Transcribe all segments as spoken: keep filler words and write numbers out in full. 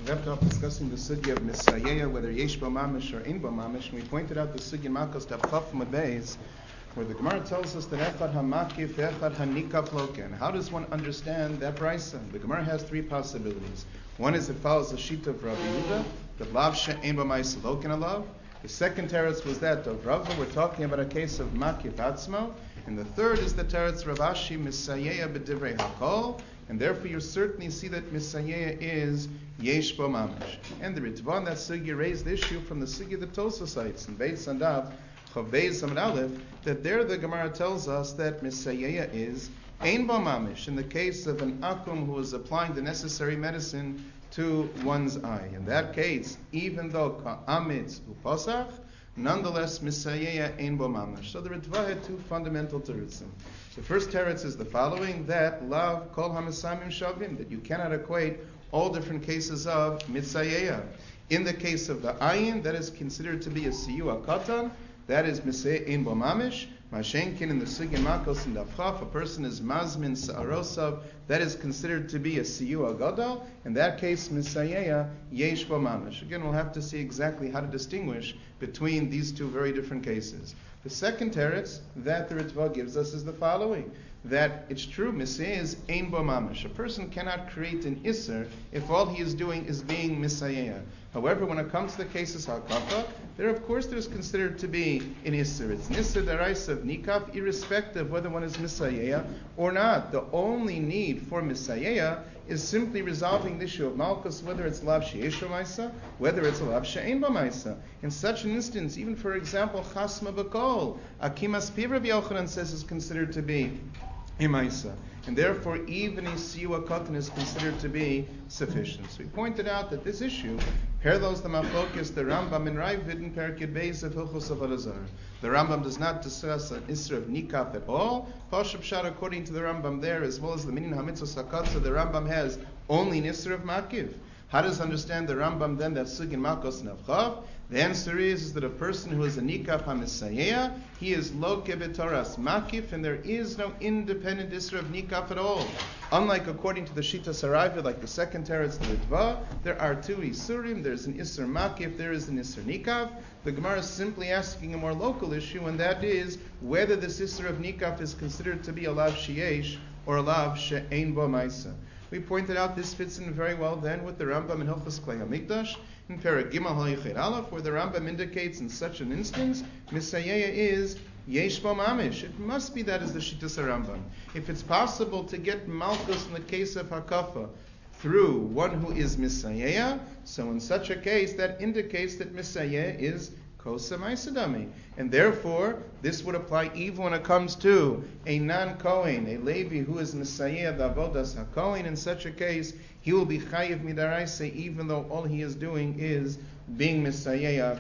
We left off discussing the sugya of Misayeh, whether yesh bo mamish or ein bo mamish, and we pointed out the sugya in Makos Daf Chaf Amud Beis, where the Gemara tells us that echad hamakif, echad hanikaf loken. How does one understand that brisa? The Gemara has three possibilities. One is it follows the sheet of Rabbi Yehuda, that lav she'ein bo ma'is loken alav. The second teretz was that of Rava. We're talking about a case of makif atzmo. And the third is the teretz Rav Ashi Misayeh b'divrei hakol. And therefore you certainly see that Misayeh is yesh bo mamish. And the Ritva on that sugya raised the issue from the sugya that Tosa cites in Beit Sandav, Chav Beis Amud Aleph, that there the Gemara tells us that Misayeh is ein bo mamish in the case of an akum who is applying the necessary medicine to one's eye. In that case, even though ka'amitz u'posach, nonetheless Misayeh ein bo mamish. So the Ritva had two fundamental terutzim. The first teretz is the following, that lav kol hamisamim shavim, that you cannot equate all different cases of Misayeh. In the case of the ayin, that is considered to be a siyua katan, that is Misayeh ein bo mamish. Mashenkin in the Sugya Makos and Daf, a person is mazmin sa'arosav, that is considered to be a siyua gadol. In that case, Misayeh yesh bo mamish. Again, we'll have to see exactly how to distinguish between these two very different cases. The second teretz that the Ritva gives us is the following, that it's true, Misayeh is ein bo mamish. A person cannot create an isser if all he is doing is being Misayeh. However, when it comes to the cases hakafa, there of course there's considered to be an isser. It's an isser deraisa of nikaf, irrespective of whether one is Misayeh or not. The only need for Misayeh is simply resolving the issue of malchus, whether it's lav she'esh b'maisa, whether it's a lav she'ein b'maisa. In such an instance, even for example, chasma b'kol, akimas pi Rabbi Yochanan says is considered to be imaisa, and therefore even a siyua katan is considered to be sufficient. So we pointed out that this issue parallels the machlokes the Rambam in Ravid in Perkei Beis of Hilchos Avodah Zarah. The Rambam does not discuss an isra of nikaf at all. Pashup Pshat, according to the Rambam there, as well as the Minin Hamitzvos Hakatza, the Rambam has only an isra of makiv. How does understand the Rambam then that sugin Makos Navchav? The answer is, is that a person who is a nikaf hamisayeh, he is loke b'toras makif, and there is no independent isra of nikaf at all. Unlike according to the Shita Saraiva, like the second teretz the Ritva, there are two isurim. There's an isra makif, there is an isra nikaf. The Gemara is simply asking a more local issue, and that is whether this isra of nikaf is considered to be a lav sheyesh or a lav she'ein bo ma'isa. We pointed out this fits in very well then with the Rambam in Hilchos Klei HaMikdash in Perek Gimel Ha'Yichet Aleph, where the Rambam indicates in such an instance Misayeh is yesh bo mamish. It must be that is the Shittas Rambam. If it's possible to get malchus in the case of hakafa through one who is Misayeh, so in such a case that indicates that Misayeh is Kosa Maisadami. And therefore, this would apply even when it comes to a non-Kohen, a Levi who is Misayeh the Avodas HaKohen. In such a case, he will be Chayiv Midaraisa, even though all he is doing is being Misayeh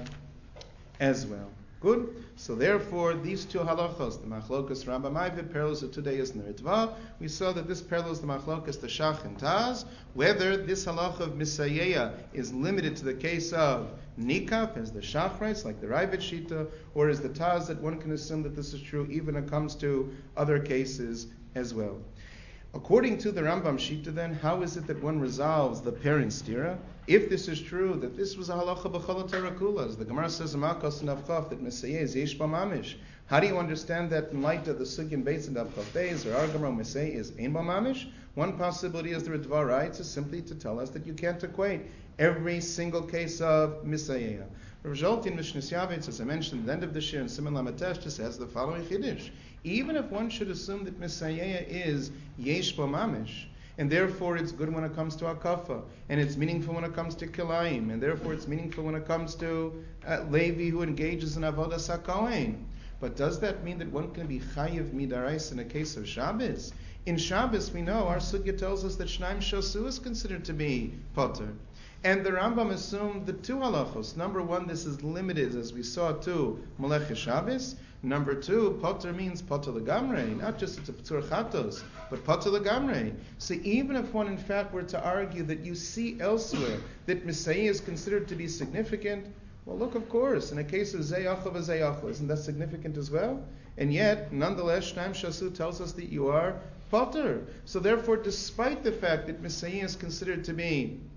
as well. Good? So therefore, these two halachos, the Machlokas Rambam Ayvid, parallels of today is in the Ritva. We saw that this parallels the Machlokas, the Shach and Taz, whether this halacha of Misayeh is limited to the case of nikaf, as the Shach writes, like the Ravid Shita, or is the Taz that one can assume that this is true even when it comes to other cases as well. According to the Rambam Shita then, how is it that one resolves the parent stira? If this is true, that this was a halacha b'chol Torah kula, as the Gemara says in Makos and Avchav, that Misayeh is yesh bo mamish. How do you understand that in light of the Sugin Beis and Avchav Beis, or our Gemara Misayeh is ein bo mamish? One possibility, as the Ritva writes, is simply to tell us that you can't equate every single case of Misayeh. Rav Zolti in Mishnas Yavitz, as I mentioned at the end of the shir in Siman Lametesh, says the following chiddush. Even if one should assume that Misayeh is yesh bo mamish, and therefore it's good when it comes to akafa, and it's meaningful when it comes to kilayim, and therefore it's meaningful when it comes to uh, Levi who engages in avodas hakohen. But does that mean that one can be chayiv midarais in a case of Shabbos? In Shabbos, we know our sugya tells us that shnaim shosu is considered to be potter. And the Rambam assumed the two halachos. Number one, this is limited, as we saw, to Melech Shabbos. Number two, potter means potter legamre, not just it's a p'tur chatos, but potter legamre. So even if one in fact were to argue that you see elsewhere that Misayeh is considered to be significant, well look, of course, in a case of Zeyachov and Zeyachov, isn't that significant as well? And yet, nonetheless, Shnaim Shasu tells us that you are potter. So therefore, despite the fact that Misayeh is considered to be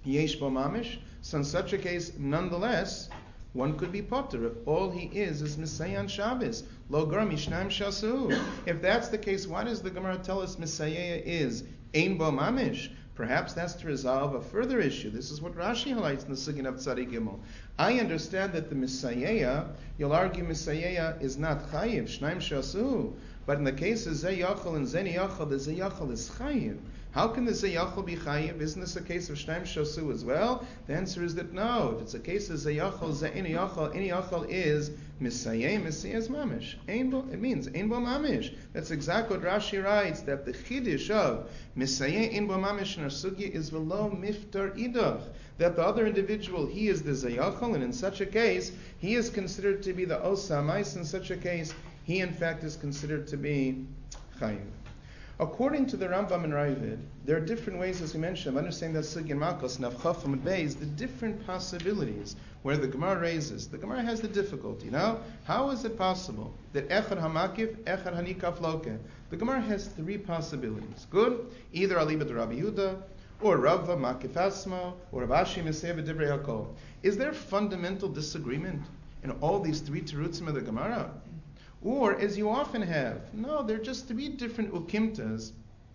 yesh bo mamish. So in such a case, nonetheless, one could be potter if all he is is Misayan Shabbos. Lo gar mishnaim shasu. If that's the case, why does the Gemara tell us Misayeh is ein bo mamish? Perhaps that's to resolve a further issue. This is what Rashi highlights in the Sugin of Tzadi Gimel. I understand that the Misayeh, you'll argue Misayeh is not chayiv, shnaim shasu. But in the case of Zeh Yachal and Zeni Yachal, the Zeh Yachal is chayiv. How can the Zeh Yachal be chayiv? Isn't this a case of Shnaim Shasu as well? The answer is that no. If it's a case of Zeh Yachal, Zeni Yachal, Any Yachal is Misayeh, Misayeh is Mamish. It means Ein Bo Mamish. That's exactly what Rashi writes, that the Chiddush of Misayeh Ein Bo Mamish in our Sugya is Velo Miftar Idach. That the other individual, he is the Zeh Yachal, and in such a case, he is considered to be the Osa Mais. In such a case, he in fact is considered to be chayiv. According to the Rambam and Ravid, there are different ways, as we mentioned, of understanding that Sugya Malkos, Navchaf and Beis, the different possibilities where the Gemara raises. The Gemara has the difficulty. Now, how is it possible that Echad Hamakif, Echad Hanikaf Loke? The Gemara has three possibilities. Good? Either Alibat Rabbi Yehuda, or Rava Makif Asma, or Rav Ashi Meseh V'Divrei Hakol. Is there fundamental disagreement in all these three terutzim of the Gemara? Or, as you often have, no, they're just three different ukimtas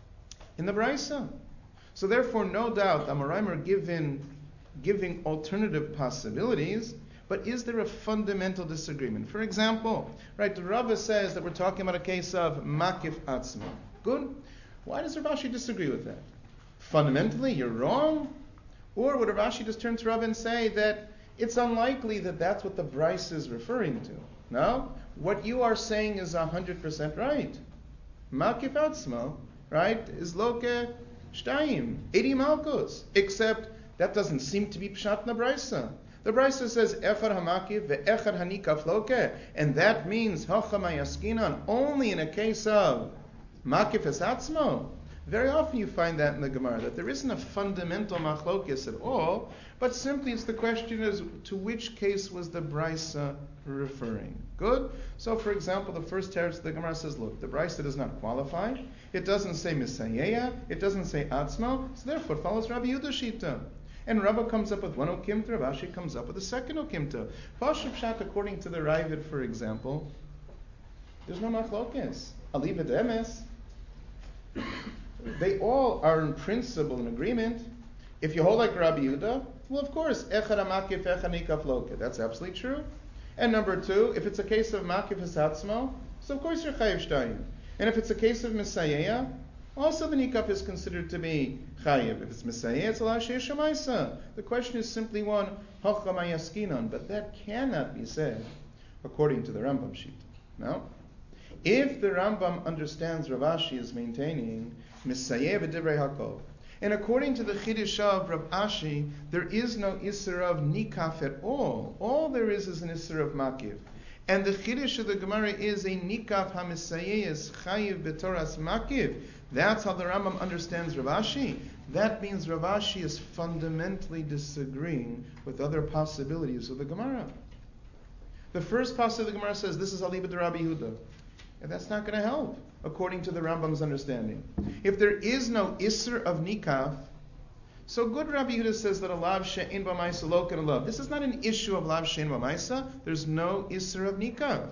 in the Braisa. So therefore, no doubt, Amoraim are given, giving alternative possibilities, but is there a fundamental disagreement? For example, right, the Rava says that we're talking about a case of Makif Atzma. Good? Why does Rav Ashi disagree with that? Fundamentally, you're wrong? Or would Rav Ashi just turn to Rava and say that it's unlikely that that's what the Braisa is referring to? No? What you are saying is one hundred percent right. Makif Atzma, right, is Loke Shtayim, eighty Malkos. Except that doesn't seem to be Pshat na Braisa. The Braisa says Echad Hamakif ve'Echad Hanikaf Loke, and that means Hachama Yaskinan only in a case of Makif es Atzma. Very often you find that in the Gemara, that there isn't a fundamental machlokes at all, but simply it's the question is to which case was the Braisa referring. Good? So for example, the first teretz of the Gemara says, look, the Braisa does not qualify. It doesn't say Misayeya. It doesn't say Atzma. So therefore it follows Rabbi Yehuda Shita. And Rabba comes up with one okimta, Rav Ashi comes up with a second okimta. Pashup Pshat, according to the Ravid, for example, there's no machlokes. Aliva demes. They all are in principle in agreement. If you hold like Rabbi Yehuda, well, of course, Echad Hamakif Echad Nikaf Loke. That's absolutely true. And number two, if it's a case of Makif Hasatzmo, so of course you're Chayiv Shtayim. And if it's a case of Misayeya, also the Nikaf is considered to be Chayiv. If it's Misayeya, it's Allah Sheish Shamaisa. The question is simply one, Hachama Yaskinon. But that cannot be said according to the Rambam sheet. No? If the Rambam understands Rav Ashi is maintaining Misayeh v'divrei hakol, and according to the Chiddush of Rav Ashi, there is no Isser of Nikaf at all. All there is is an Isser of Makiv. And the Chiddush of the Gemara is a Nikaf HaMisayeh is Chayiv b'Toras Makiv. That's how the Rambam understands Rav Ashi. That means Rav Ashi is fundamentally disagreeing with other possibilities of the Gemara. The first passage of the Gemara says, this is Aliba de Rabbi Yehuda. And that's not going to help, according to the Rambam's understanding. If there is no Isser of Nikaf, so good Rabbi Yehuda says that a Lav She'in B'maisa Lo Kan Lav. This is not an issue of Lav She'in B'maisa. There's no Isser of Nikaf.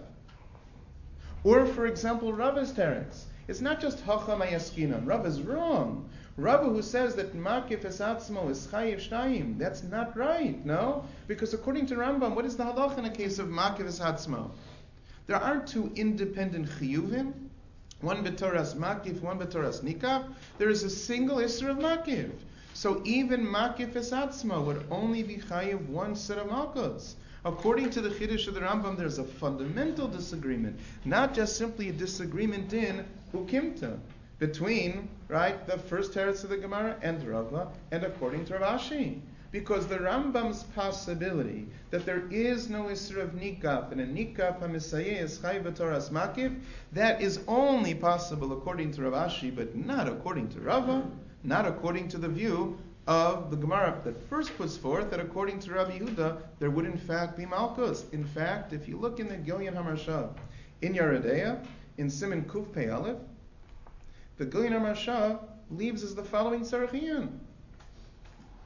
Or, for example, Rava's teretz. It's not just Hacham Ayaskinan. Rav is wrong. Rav who says that Makif Esatzmo is Chayiv Shtayim. That's not right, no? Because according to Rambam, what is the halach in a case of Makif Esatzmo? There aren't two independent chiyuvim, one b'toras makif, one b'toras nikaf. There is a single isser of makif. So even makif esatzma would only be chayiv one set of malkos. According to the Chiddush of the Rambam, there's a fundamental disagreement, not just simply a disagreement in ukimta, between, right, the first teretz of the Gemara and Rava, and according to Rav Ashi. Because the Rambam's possibility that there is no Isser of Nikaf, and a Nikaf HaMisayeh is Chayv B'Toras Makif, that is only possible according to Rav Ashi, but not according to Rava, not according to the view of the Gemara that first puts forth that according to Rabbi Yehuda, there would in fact be Malkus. In fact, if you look in the Gilyon HaMarsha, in Yeridea, in Siman Kuf Pei Aleph, the Gilyon HaMarsha leaves as the following Tzarechiyun.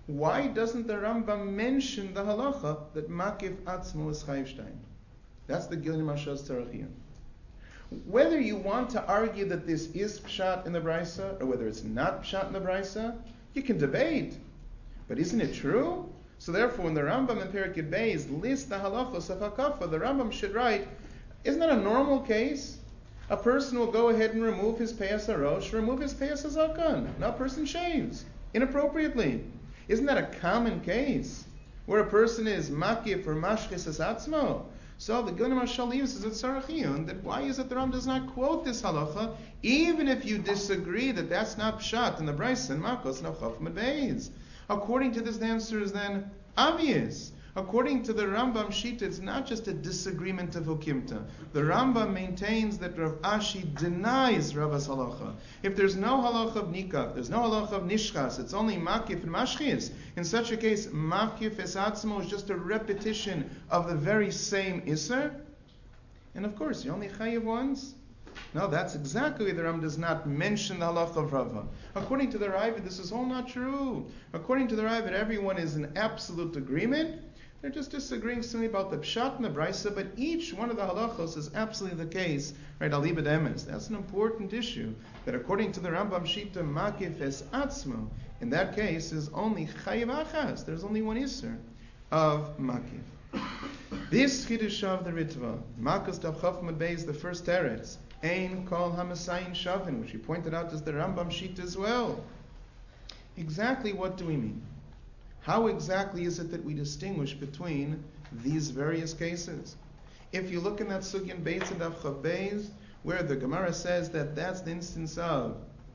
why doesn't the Rambam mention the halacha that makif atzmo is chayiv shtayim? That's the Gilin Mashas Tzarachiyun. Whether you want to argue that this is pshat in the Brisa or whether it's not pshat in the Brisa, you can debate. But isn't it true? So therefore, when the Rambam in Perek Yud Beis lists the halachos of hakafa, the Rambam should write, isn't that a normal case? A person will go ahead and remove his peyas harosh, remove his peyas hazakan. Now a person shaves inappropriately. Isn't that a common case where a person is makif or mashkis as atzmo? So the Gilin Mashal leaves is at Tzarachiyun that why is it the Rambam does not quote this halacha, even if you disagree that that's not pshat in the Brisa and Makos no Chaf Beis. According to this, the answer is then obvious. According to the Rambam Shita, it's not just a disagreement of Hukimta. The Rambam maintains that Rav Ashi denies Rava's halacha. If there's no halacha of nikah, there's no halacha of nishchas, it's only makif and mashchis. In such a case, makif esatzmo is just a repetition of the very same iser. And of course, you only chayiv once. No, that's exactly why the Rambam does not mention the halacha of Rava. According to the Ravid, this is all not true. According to the Ravid, everyone is in absolute agreement. They're just disagreeing simply about the pshat and the brisa, but each one of the halachos is absolutely the case, right? Alibad emes. That's an important issue. That according to the Rambam Shita, makif es atzmo, in that case is only chayiv achas. There's only one iser of makif. This chiddush of the Ritva, Makas Tav Chaf Mud Beis, the first teretz, ein kol hamasayin shavin, which he pointed out as the Rambam Shita as well. Exactly what do we mean? How exactly is it that we distinguish between these various cases? If you look in that Sugyan Beitz and Daf Chav Beis, where the Gemara says that that's the instance of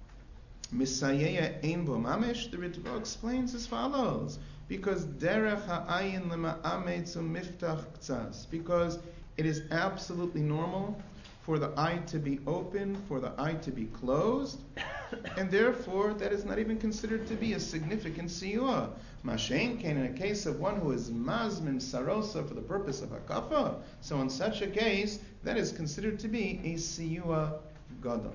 Misayeya Ein Bo Mamish, the Ritva explains as follows: because derech ha'ayin lema'ametz u'miftach k'tzas, because it is absolutely normal for the eye to be open, for the eye to be closed, and therefore that is not even considered to be a significant siyua. Mashen came in a case of one who is mazmin sarosa for the purpose of hakafa, so in such a case, that is considered to be a siyua gadol.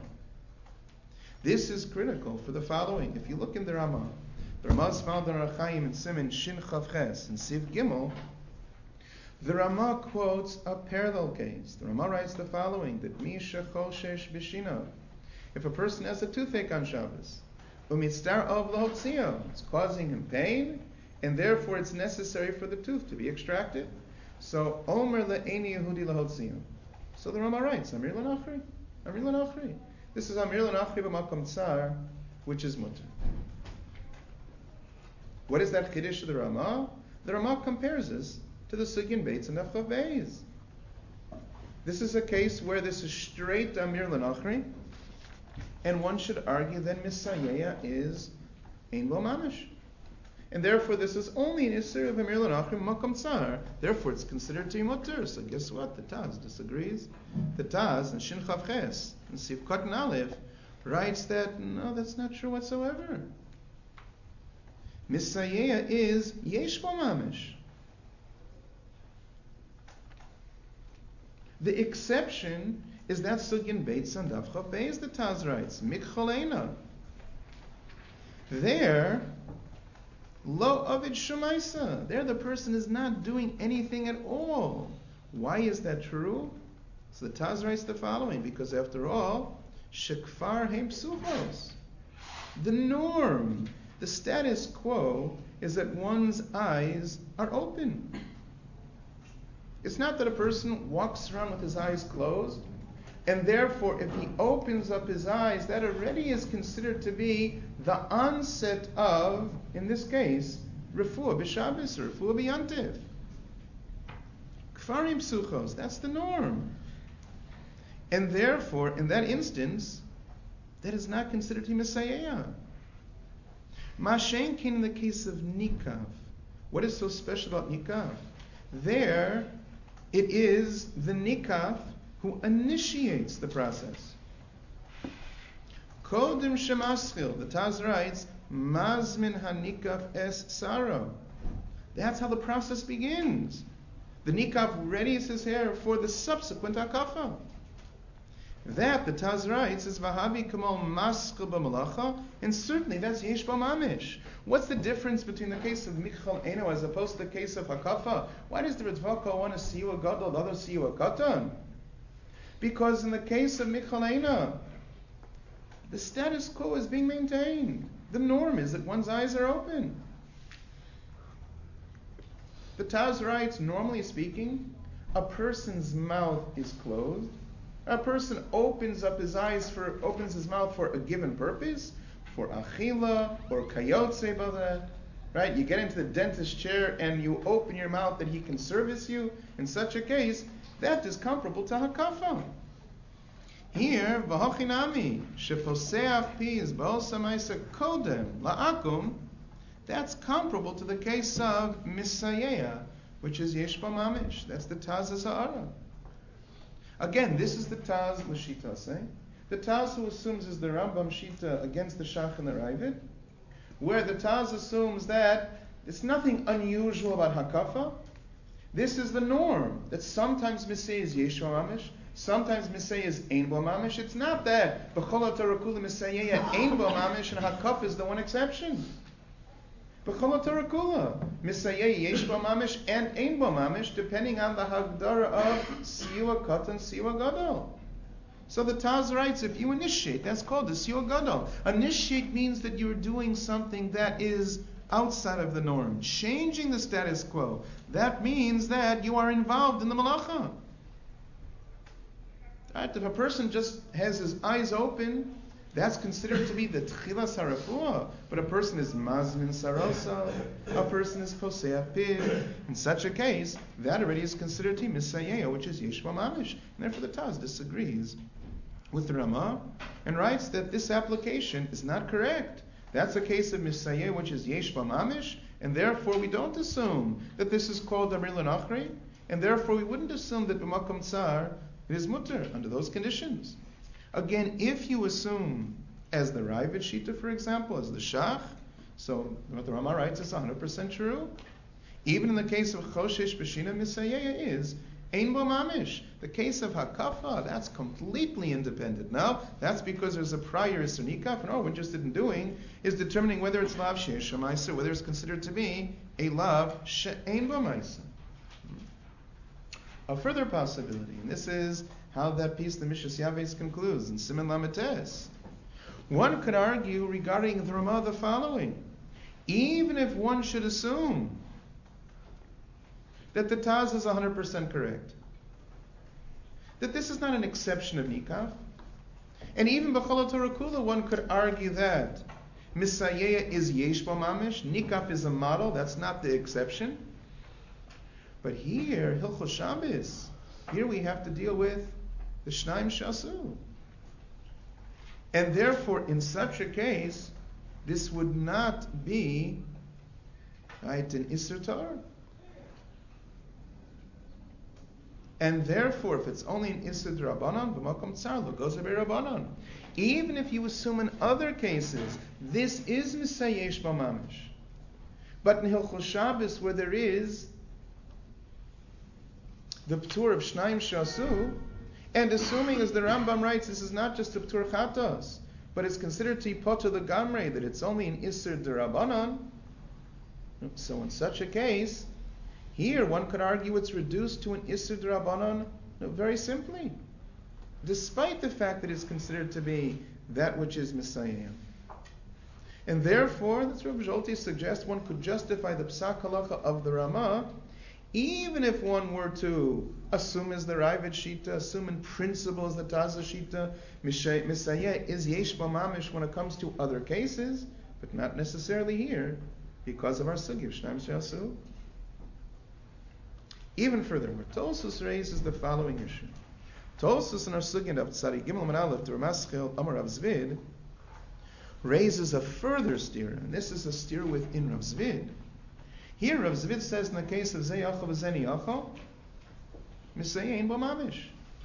This is critical for the following. If you look in the Ramah, the Ramah is found in Archaim in Siman Shin Chav Ches and Siv Gimel. The Ramah quotes a parallel case. The Ramah writes the following: that Misha Choshesh Bishina, if a person has a toothache on Shabbos, umitztar of lahotzio, it's causing him pain, and therefore it's necessary for the tooth to be extracted. So Omer le'eni Yehudi lahotzio. So the Ramah writes, Amir l'nachri, Amir l'nachri. This is Amir l'nachri b'makom tsar, which is mutter. What is that chiddush of the Ramah? The Ramah compares this to the Sugyan Beitz and Chav Beis. This is a case where this is straight Amir l'nachri, and one should argue then Misayeya is Ein Bo Mamish. And therefore this is only an Isser of Amir l'nachri Makom Tsar. Therefore it's considered to be mutter. So guess what? The Taz disagrees. The Taz in Shin Chav Ches and Siv Katan Aleph writes that no, that's not true whatsoever. Misayeya is Yesh Bo Mamish. The exception is that Sugyan Beitz and Daf Chav Beis, the Taz writes, Mikcholeina. There, Lo Ovid Shumaisa. There the person is not doing anything at all. Why is that true? So the Taz writes the following: because after all, Shekfar Heim Psuchos. The norm, the status quo, is that one's eyes are open. It's not that a person walks around with his eyes closed, and therefore if he opens up his eyes, that already is considered to be the onset of, in this case, refuah b'Shabbos or refuah b'Yantiv. Kfarim psuchos, that's the norm. And therefore, in that instance, that is not considered to be Messiah. Mashen came in the case of Nikav. What is so special about Nikav? There, it is the Nikav who initiates the process. Kodim Shemaschil, the Taz writes, Mazmin Hanikav es Saro. That's how the process begins. The Nikav readies his hair for the subsequent Hakafa. That, the Taz writes, is Vahavi Kamal Maska B'Malacha, and certainly that's Yesh B'Mamish. What's the difference between the case of Michal Eno as opposed to the case of Hakafa? Why does the Ritvaka want to see you a Gadol, the other see you a Katan? Because in the case of Michal Eno, the status quo is being maintained. The norm is that one's eyes are open. The Taz writes, normally speaking, a person's mouth is closed. A person opens up his eyes for, opens his mouth for a given purpose, for achila or kayotze b'adat, right? You get into the dentist chair and you open your mouth that he can service you. In such a case, that is comparable to hakafa. Here, v'hochinami shefoseach piz ba'osamaisa kodem la'akum, that's comparable to the case of misayeya, which is yesh b'mamish. That's the Taz Zahara. Again, this is the Taz l'shita, say. The Taz who assumes is the Rambam Shita against the Shach and the Ravid, where the Taz assumes that it's nothing unusual about hakafa. This is the norm, that sometimes Misay is yesh b'mamish, sometimes Misay is ein b'mamish. It's not that b'chol ha'Torah Misayeya ein b'mamish and hakafa is the one exception. B'chol Torah kula, Misayeh yesh b'mamish and ein b'mamish, depending on the hagdara of siyua katan, siyua gadol. So the Taz writes, if you initiate, that's called the siyua gadol. Initiate means that you're doing something that is outside of the norm, changing the status quo. That means that you are involved in the malacha. Right? If a person just has his eyes open, that's considered to be the tchilas harafua. But a person is mazmin sarosa, a person is poseach pid. In such a case, that already is considered to be misayeya, which is yesh b'mamish. And therefore the Taz disagrees with the Ramah and writes that this application is not correct. That's a case of misayeya, which is yesh b'mamish, and therefore we don't assume that this is called amir l'nachri, and therefore we wouldn't assume that b'makom tsar it is mutter under those conditions. Again, if you assume, as the Ravid Shita, for example, as the Shach, so what the Ramah writes is one hundred percent true. Even in the case of Choshesh B'Shina Misayeya is Ein Bo Mamish. The case of Hakafa, that's completely independent. Now, that's because there's a prior Isser Nikaf, and all we're interested in doing is determining whether it's Lav She'esh Ma'aser, whether it's considered to be a Lav She'ein Bo Ma'aser. A further possibility, and this is how that piece, the Mishras Yaves, concludes in Siman Lametes. One could argue regarding the Ramah the following: even if one should assume that the Taz is one hundred percent correct, that this is not an exception of Nikaf, and even B'chol Torah Kula, one could argue that Misayeya is Yesh Bo Mamish, Nikaf is a model, that's not the exception. But here, Hilchos Shabbos, here we have to deal with the Shnaim Shasu. And therefore, in such a case, this would not be right, an Isser Torah. And therefore, if it's only an Isser D'Rabbanan, b'makom tsar lo goes Rabbanan. Even if you assume in other cases, this is Misayesh B'mamish. But in Hilchos Shabbos, where there is the P'tur of Shnaim Shasu, and assuming, as the Rambam writes, this is not just a P'tur Chatos, but it's considered to be Poter L'Gamrei, that it's only an Isser D'Rabbanan. So in such a case, here one could argue it's reduced to an Isser D'Rabbanan no, very simply, despite the fact that it's considered to be that which is Messiah. And therefore, that's what Rabbi Zolti suggests, one could justify the Psak Halacha of the Ramah, even if one were to assume as the Ravid Shita, assume in principle as the Taza Shita, Misayeh is Yesh B'mamish when it comes to other cases, but not necessarily here, because of our Sugiv, Shnaim Shasu. Even further, where Tosfos raises the following issue. Tosfos in our Sugin of Tzadi Gimel Man Aleph, the Ramaschil Amar Rav Zvid, raises a further steer, and this is a steer within Rav Zvid. Here, Rav Zvid says in the case of Zeyachal v'Zeni Yachal, Misayein Bo Mamish.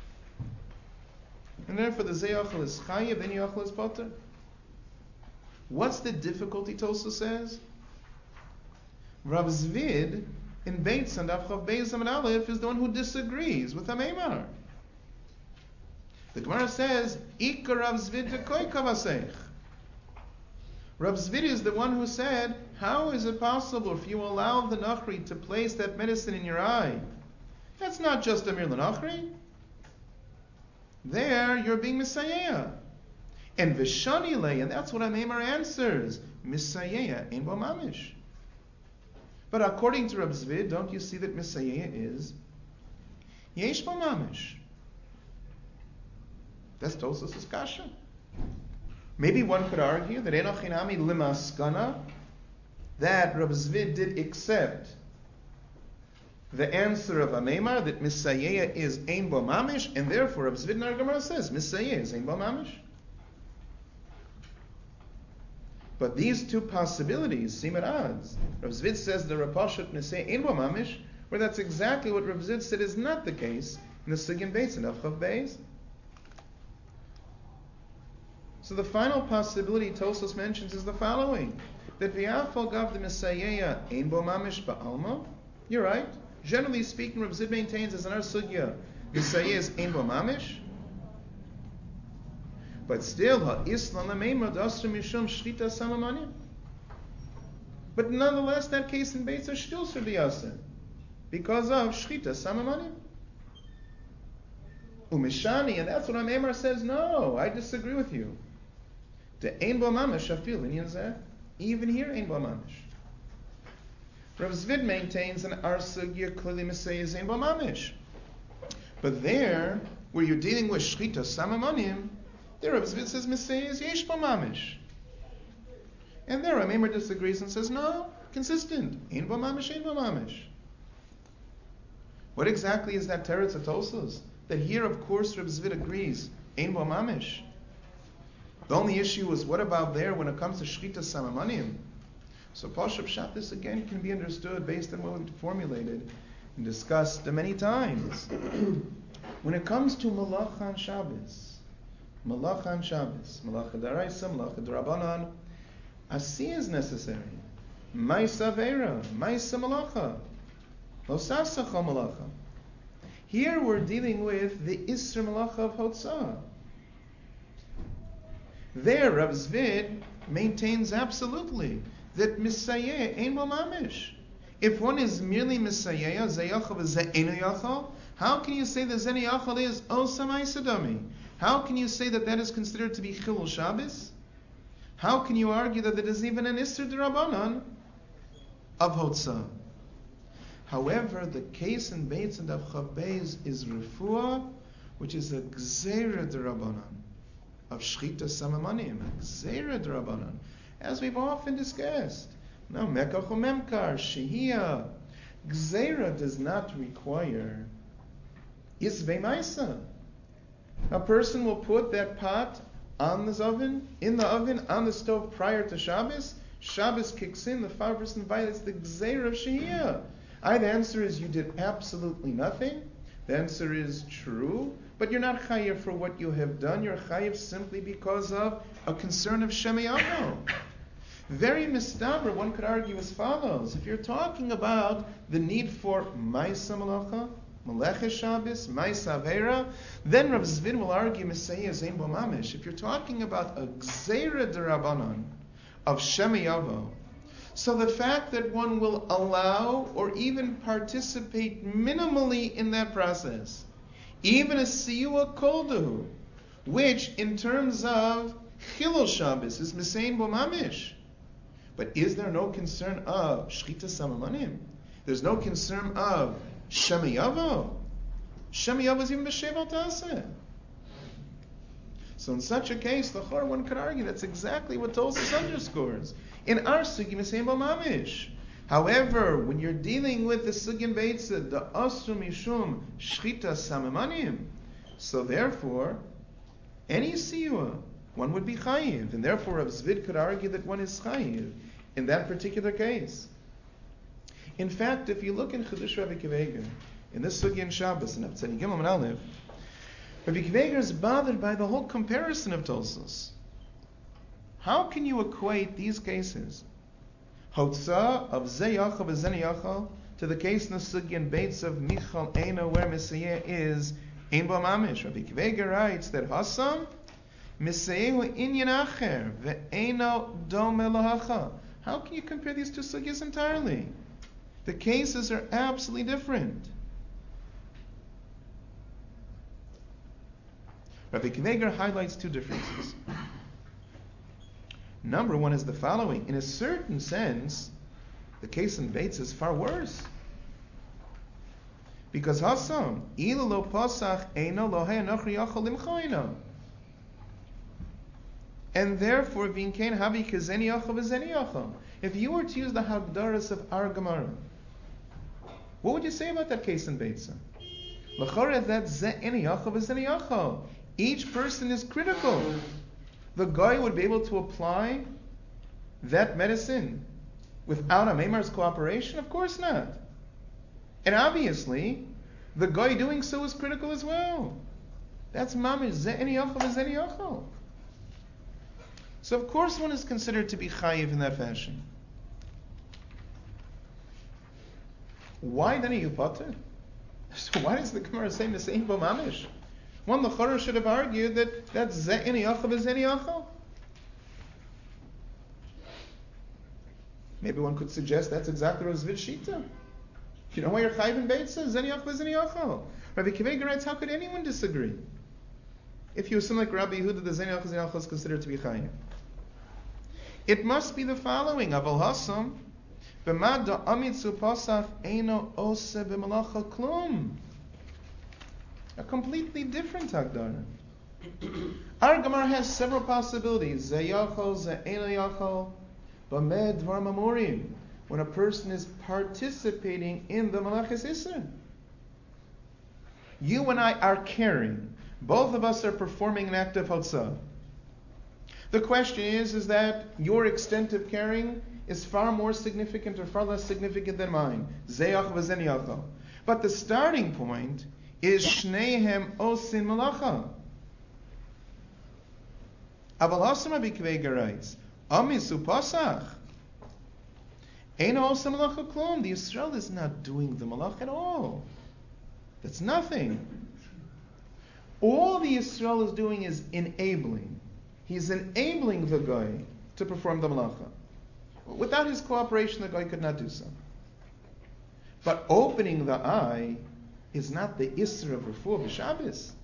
And therefore the Zeyachal is Chayev, V'Eni Yachal is Poter. What's the difficulty, Tosfos says? Rav Zvid, in Beitz and Avchav Beis and Aleph, is the one who disagrees with Hamemar. The Gemara says, Ika Rav Zvid dekoi kavaseich. Rav Zvid is the one who said, how is it possible if you allow the Nachri to place that medicine in your eye? That's not just a mere Nachri. There, you're being Misayeh. And Vishani lay, and that's what Amemar answers. Misayeh ein bo mamish. But according to Rav Zvid, don't you see that Misayeh is yesh bo mamish? That's Tosfos' kasha. Maybe one could argue that enoch hinami limaskana, that Rav Zvid did accept the answer of Amemar that Misayeh is ein bo mamish, and therefore Rav Zvid Nargamar says Misayeh is ein bo mamish. But these two possibilities seem at odds. Rav Zvid says the Rapashut Misayeh ein bo mamish, where that's exactly what Rav Zvid said is not the case in the Sugyan Beis and Avchav Beis. So the final possibility Tosfos mentions is the following: that v'yafal gav the Misayeh ein bo mamish ba'alma. You're right. Generally speaking, Rav Zvid maintains as an our sugya, Misayeh is ein bo mamish. But still, ha'islam ameimad asr mishum shrita samamanim. But nonetheless, that case in Beitza still should be asr because of shrita samamanim. Umishani, and that's what Amemar says. No, I disagree with you. The ein bo mamish afil inyan zeh. Even here, ein bo mamish. Rav Zvid maintains an our sugya clearly Misayeh is ein bo mamish. But there, where you're dealing with shrita samamanim, there Rav Zvid says Misayeh is yesh bo mamish. And there Amemar disagrees and says, no, consistent. Ein bo mamish, ein bo mamish. What exactly is that teretz of Tosfos? That here, of course, Rav Zvid agrees, ein bo mamish. The only issue is, what about there when it comes to Shrita Samamanim? So Pashup Pshat, this again can be understood based on what we've formulated and discussed many times. When it comes to Malacha on Shabbos, Malacha on Shabbos, Malacha Daraisa, Malacha Darabanan, Asiyah is necessary. Maisa Vera, Maisa Malacha, Losasacha Malacha. Here we're dealing with the Isra Malacha of Hotzah. There, Rav Zvid maintains absolutely that Misayeh ein bo mamish. If one is merely Misayeh, Zayachal v'Ze'enu Yachal, how can you say that Zeni Yachal is Osa Maisa Dami? How can you say that that is considered to be Chilul Shabbos? How can you argue that it is even an Isser D'Rabbanan of Hotzah? However, the case in Beitz and Avchav Beis is Refuah, which is a Gzeira D'Rabbanan of Shchita Samamanim, Gzeira D'Rabbanan, as we've often discussed. Now, Mekach or Memkar, Shehiyah, Gzeira does not require Isvei Maisa. A person will put that pot on the oven, in the oven, on the stove prior to Shabbos. Shabbos kicks in, the fire person violates the Gzeira of Shehiyah. Either answer is you did absolutely nothing. The answer is true, but you're not chayiv for what you have done. You're chayiv simply because of a concern of Shemiyano. Very mistaber, one could argue as follows. If you're talking about the need for Maisa Malacha, Melecha Shabbos, Maisa Avera, then Rav Zvid will argue Misayeh is ein bo mamish. If you're talking about a Gzeira D'Rabbanan of Shemiyavo, so the fact that one will allow or even participate minimally in that process, even a siyua koldahu, which in terms of Chilul Shabbos is Misayin bo mamish. But is there no concern of Shchita Samamanim? There's no concern of Shemiyavo. Shemiyavo is even B'Sheval Taseh. So in such a case, the Chor, one could argue that's exactly what Tosfos underscores. In our Sugya Misayin bo mamish. However, when you're dealing with the Sugyan Beitza, the Asru Mishum Shchita Samamanim, so therefore, any siyua, one would be chayiv, and therefore Rav Zvid could argue that one is chayiv in that particular case. In fact, if you look in Chedush Rabbi Akiva Eiger, in this Sugya in Shabbos, in Avtzani Gimel and Aleph, Rabbi Akiva Eiger is bothered by the whole comparison of Tosfos. How can you equate these cases, Hotzah of Zeyachal v'Zeni Yachal, to the case in the Sugya in Beitz of Michal Eino, where Misayeh is Ein bo mamish. Rabbi Akiva Eiger writes that Hassam miseyehu inyan acher ve'eno dome lahacha. How can you compare these two sugyas entirely? The cases are absolutely different. Rabbi Akiva Eiger highlights two differences. Number one is the following. In a certain sense, the case in Beitz is far worse. Because Hassam, ilu lo pasach eino lo ha'enochri yachol limchoino. And therefore, v'inkein havi kazeni yachol v'zeni yachol. If you were to use the Hagdaras of our Gemara, what would you say about that case in Beitz? L'choreh that ze eni yachol v'zeni yachol. Each person is critical. The guy would be able to apply that medicine without a Meimar's cooperation? Of course not. And obviously, the guy doing so is critical as well. That's mamish ze'eni yachol v'zeni yachol. So of course one is considered to be chayiv in that fashion. Why then are you pater? So why does the Gemara say the same bo mamish? One l'chorah should have argued that that's ze'eni yachol v'zeni yachol. Maybe one could suggest that's exactly Rav Zvid's shita. You know why you're chayiv in Beitza? Zeni yachol v'zeni yachol. Rabbi Akiva Eiger writes, how could anyone disagree? If you assume like Rabbi Yehuda, the zeni yachol v'zeni yachol is considered to be chayiv. It must be the following: Aval Hassam, b'mad da'amitzu pasach eino ose b'malacha klum. A completely different Hagdara. Our Gemara has several possibilities. Ze yachol, ze eino yachol, b'med dvar mamurim. When a person is participating in the Malachas Isser. You and I are caring. Both of us are performing an act of Hotzah. The question is, is that your extent of caring is far more significant or far less significant than mine. Zeyach v'zeni yachol. But the starting point is Shneihem osin malacha. Aval Hassam Rabbi Akiva Eiger writes, Amisu pasach. Ein osin malacha klum. The Yisrael is not doing the malach at all. That's nothing. All the Yisrael is doing is enabling. He's enabling the guy to perform the malacha. Without his cooperation, the guy could not do so. But opening the eye is not the Isra of Refuah b'Shabbos.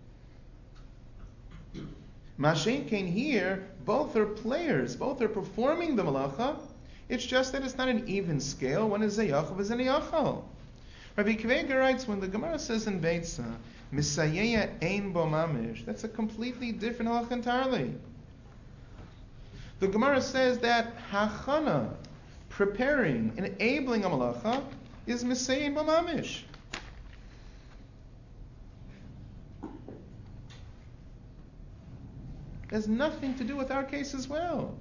Mashen came here, both are players, both are performing the malacha. It's just that it's not an even scale. One is Zeyachal, one is Zeyachal. Rabbi Akiva Eiger writes, when the Gemara says in Beitza, Misayeya ein bo mamish, that's a completely different halacha entirely. The Gemara says that hachana, preparing, enabling a malacha, is Misayeya ein bo mamish. It has nothing to do with our case as well.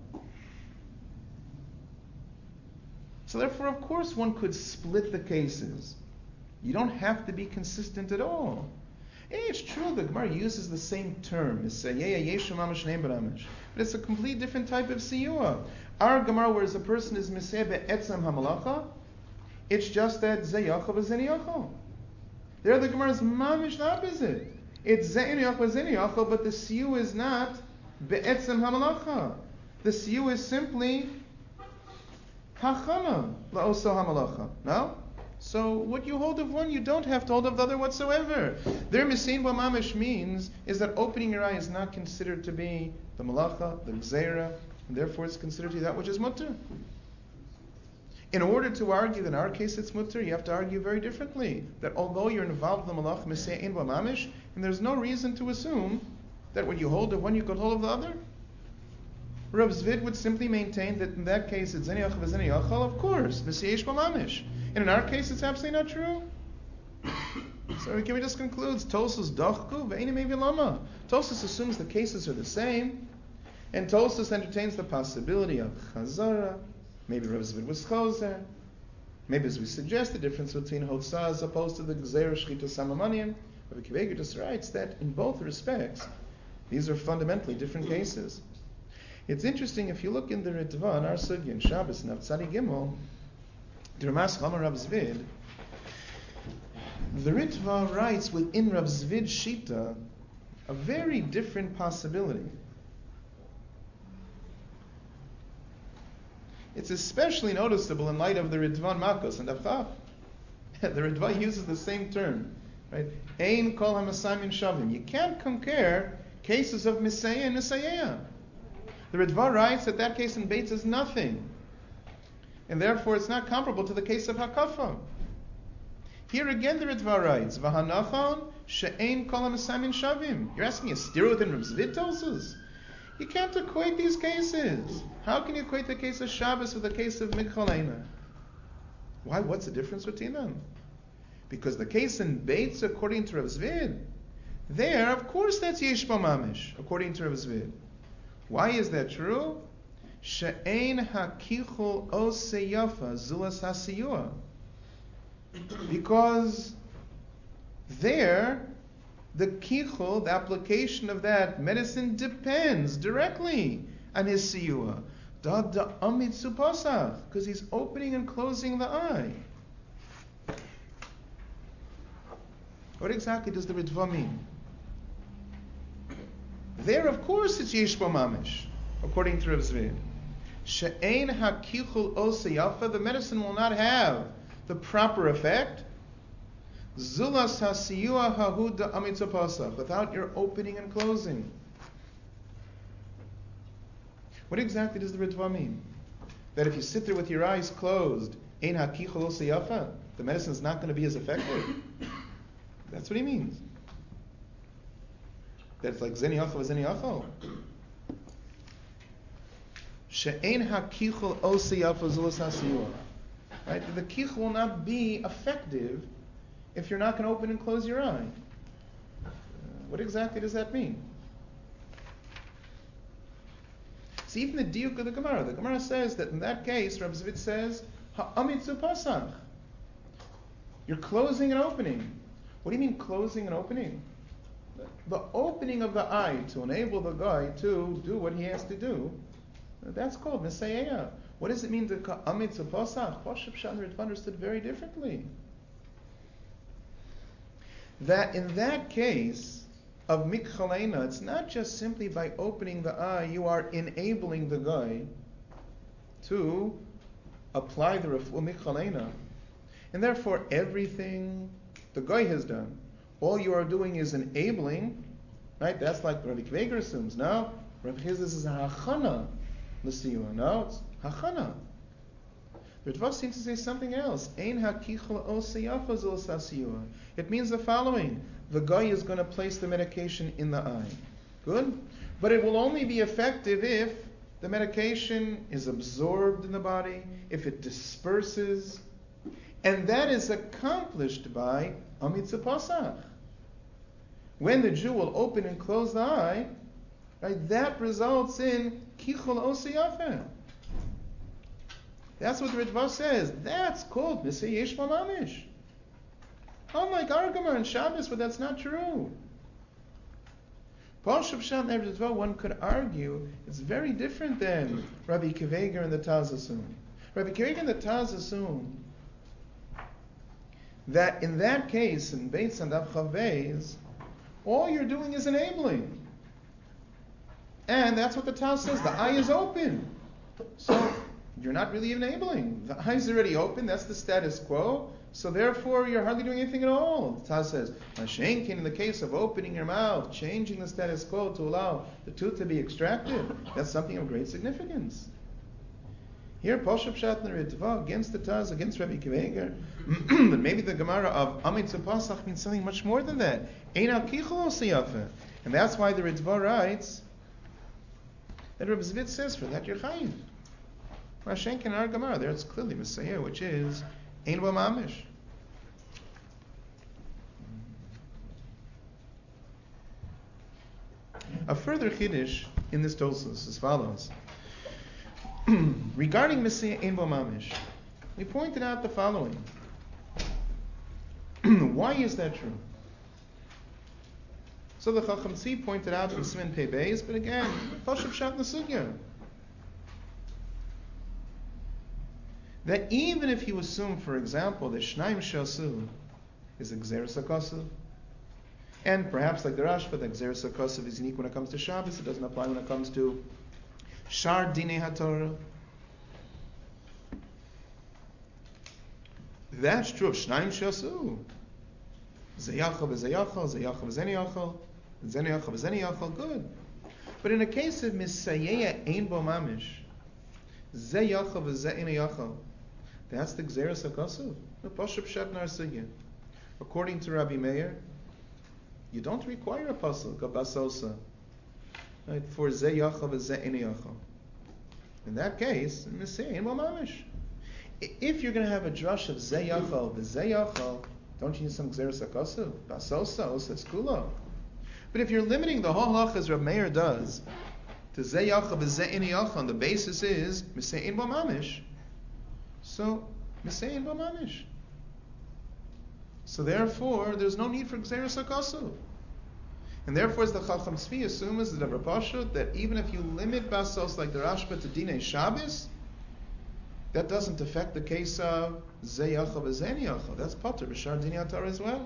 So therefore, of course, one could split the cases. You don't have to be consistent at all. It's true, the Gemara uses the same term, but it's a completely different type of siyua. Our Gemara, whereas a person is miseh be'etzem hamalacha, it's just that zeyachal v'zeniyachal. There the Gemara is mamish the opposite. It's zeyachal v'zeniyachal, but the siyua is not be'etzem hamalacha. The siyua is simply hachana la'oso hamalacha. No? So what you hold of one, you don't have to hold of the other whatsoever. Their misein bo mamish means is that opening your eye is not considered to be the malacha, the gzeira, and therefore it's considered to be that which is mutter. In order to argue that in our case it's mutter, you have to argue very differently. That although you're involved in the malacha misein bo mamish, and there's no reason to assume that when you hold of one, you could hold of the other. Rav Zvid would simply maintain that in that case it's zeni yachal v'zeni yachal, of course, misein bo mamish. And in our case, it's absolutely not true. So can we just conclude? Tosas dochku ve'ini mevi lama. Tosas assumes the cases are the same, and Tosas entertains the possibility of chazara. Maybe Rav Zvid was chozer. Maybe, as we suggest, the difference between hotzah as opposed to the gzeira shchita samamaniyim. Rav Akiva Eiger just writes that in both respects, these are fundamentally different cases. It's interesting if you look in the Ritva in our sugya in Shabbos Naftzali Gimel. The Ramas Chama Rav Zvid, The Ritva writes within Rav Zvid Shita a very different possibility. It's especially noticeable in light of the Ritvan Makos and Afaf. The Ritva uses the same term, right? Ein kol hamasamin shavim. You can't compare cases of Misaya and Nisayah. The Ritva writes that that case in Beitz is nothing, and therefore it's not comparable to the case of Hakafa. Here again the Ritva writes, V'hanachon she'ein kol hamasamin shavim. You're asking a steer within Rav Zvid Tosas? You can't equate these cases. How can you equate the case of Shabbos with the case of Mikchalena? Why? What's the difference between them? Because the case in Beitz, according to Rav Zvid, there, of course, that's Yesh Bo Mamish, according to Rav Zvid. Why is that true? She'ein hakichul osei yafa zulas hasiyua. Because there, the kichul, the application of that medicine, depends directly on his siyua. Da da amitzu pasach, because he's opening and closing the eye. What exactly does the Ritva mean? There, of course, it's Yesh Bo Mamish, according to Rav Zvid. She'ein hakichul osei yafa, the medicine will not have the proper effect. Zulas hasiyua hahu da amitzu pasach, without your opening and closing. What exactly does the Ritva mean? That if you sit there with your eyes closed, ein hakichul osei yafa, the medicine is not going to be as effective. That's what he means. That it's like zeni achol zeni achol. She'ein hakichul osei yafa zulas hasiyua. Right? The kichul will not be effective if you're not going to open and close your eye. Uh, what exactly does that mean? See, even the diuk of the Gemara, the Gemara says that in that case, Rav Zvid says, ha'amitzu pasach. You're closing and opening. What do you mean closing and opening? The opening of the eye to enable the guy to do what he has to do, that's called Misayah. What does it mean to ha'amitzu pasach? Pashup Shan understood very differently. That in that case of Mikchalena, it's not just simply by opening the eye, you are enabling the guy to apply the refuah Mikchalena. And therefore, everything the guy has done, all you are doing is enabling, right? That's like Rabbi Kveger assumes. No, Rabbi Chizis is a hachana l'siyua. No, it's hachana. The Ritva seems to say something else. Ein hakichul osei yafa zulas hasiyua. It means the following: the guy is going to place the medication in the eye. Good, but it will only be effective if the medication is absorbed in the body, if it disperses, and that is accomplished by amitzu pasach. When the Jew will open and close the eye, right, that results in kichul osei yafa. That's what the Ritva says. That's called Misay Yesh Bo Mamish. Unlike our Gemara and Shabbos, but that's not true. Paul Shabshat and Ritva, one could argue, it's very different than Rabbi Kveger and the Taz assume. Rabbi Kveger and the Taz assume that in that case, in Beitz and Avchavez, all you're doing is enabling. And that's what the Taz says. The eye is open. So you're not really enabling. The eye's already open. That's the status quo. So therefore, you're hardly doing anything at all. The Taz says, Mashenkin, in the case of opening your mouth, changing the status quo to allow the tooth to be extracted, that's something of great significance. Here, Pashup Shat and Ritva against the Taz, against Rabbi Kveger, but maybe the Gemara of Amitzu Pasach means something much more than that. Ein hakichul osei yafa. And that's why the Ritva writes that Rabbi Zvid says, for that you're chayiv. Rashenkin and our Gemara, there it's clearly Messiah, which is Ein Bo Mamish. A further chiddush in this Tosfos is as follows. Regarding Messiah Ein Bo Mamish, we pointed out the following. Why is that true? So the Chacham Tzvi pointed out in Siman Pei Beis, but again, Pashup Shat Nesugya, that even if you assume, for example, that Shnaim Shasu, is a Gzeres HaKosav. And perhaps like the Rashba, the Gzeres HaKosav is unique when it comes to Shabbos. It doesn't apply when it comes to Shar Dinei HaTorah. That's true of Shnaim Shasu. Zeyachal v'zeyachal, zeyachal v'zeniyachal, zeniyachal v'zeniyachal, good. But in a case of Misayeya Ein Bo Mamish, zeyachal v'zeniyachal, that's the Gzeres HaKosav. The Pashup Shat Nar Sugya. According to Rabbi Meir, you don't require a pasuk, a basosa, right, for zeyachal v'zeniyachal. In that case, Misayeya Ein Bo Mamish. If you're going to have a drush of zeyachal v'zeyachal, don't you need some Gzeres HaKosav? Basosa, osa skula. But if you're limiting the whole halacha as Rav Meir does to zeyachal v'zeyachal, and the basis is Misei Ein Bo Mamish, so Misei Ein Bo Mamish. So therefore, there's no need for Gzeres HaKosav. And therefore, as the Chacham Tzvi assumes the Rav Pashut, that even if you limit basos like the Rashba to Dinei Shabbos, that doesn't affect the case of zeyachal v'zeniyachal. That's pater b'shar dinei HaTorah as well.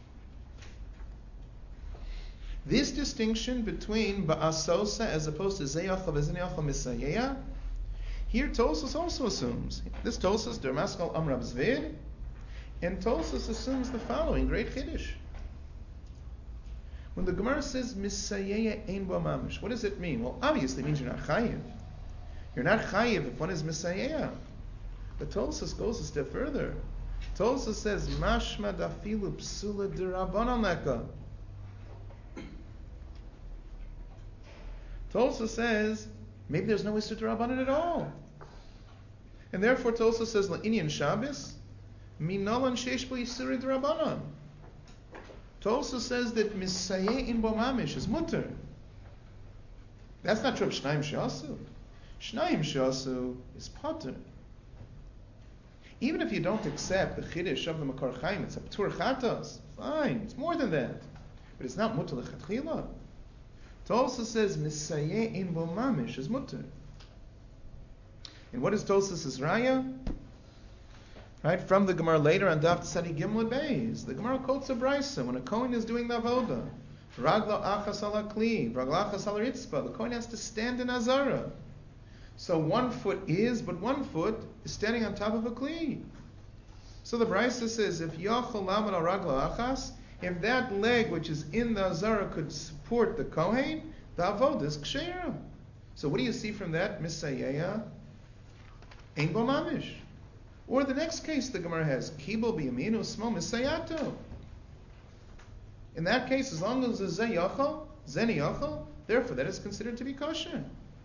This distinction between ba'asosa as opposed to zeyachal v'zeniyachal misayeya, here Tosfos also assumes. This Tosfos, Der Maskal Am Rav Zvid, and Tosfos assumes the following great chiddush. When the Gemara says misayeya ein bo mamish, what does it mean? Well, obviously it means you're not chayiv. You're not chayiv if one is misayeya. But Tosfos goes a step further. Tosfos says, "Mashma dafilu psula d'Rabbanan leka." Tosfos says maybe there's no Isur d'Rabbanan at all, and therefore Tosfos says la'inyan Shabbos minalan sheish bo Isur d'Rabbanan. Tosfos says that Misayeh in bo mamish is mutter. That's not true of Shnaim Shasu. Shnaim Shasu is pater. Even if you don't accept the chiddush of the Makor Chaim, it's a p'tur chatos. Fine, it's more than that, but it's not mutter lechatchila. Tosfos says Misayeh in bo mamish is mutter. And what is Tosfos' raya? Right from the Gemara later on Daf Tzadi Gimel Beis, the Gemara quotes a brisa when a kohen is doing the avoda. Ragla achas ala kli, ragla achas ala ritzpa. The kohen has to stand in azara. So one foot is, but one foot is standing on top of a kli. So the brisa says, if yachol lamed al ragla achas, if that leg which is in the azara could support the kohen, the avodah is kshera. So what do you see from that? Misayeya ein bo mamish. Or the next case the Gemara has, kibul b'yaminu smo misayato. In that case, as long as it's zeyachal, zeniyachal, therefore that is considered to be kosher.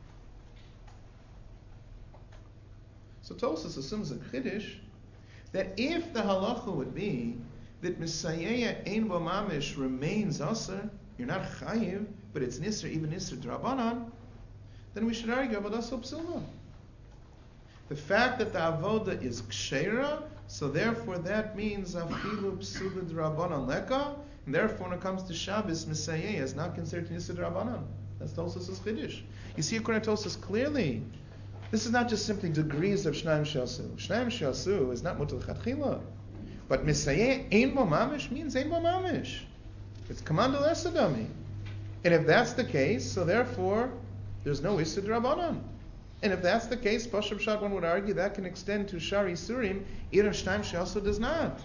So Tosfos assumes a chiddush that if the halacha would be that Misayeya ein bo mamish remains aser, you're not chayiv, but it's nisr, even nisr d'Rabbanan, then we should argue about asur psula. The fact that the avoda is kshera, so therefore that means afilu psula d'Rabbanan leka, and therefore when it comes to Shabbos, Misayeya is not considered nisr d'Rabbanan. That's Tosfos' chiddush. You see, according to Tosfos clearly, this is not just simply degrees of Shnaim Shasu. Shnaim Shasu is not mutal chatchila. But Misayeh ein bo mamish means ein bo mamish. It's commando esadami. And if that's the case, so therefore there's no Isur d'Rabbanan. And if that's the case, Pashup Shat, one would argue that can extend to Shari Surim, even if Shnaim Shasu does not.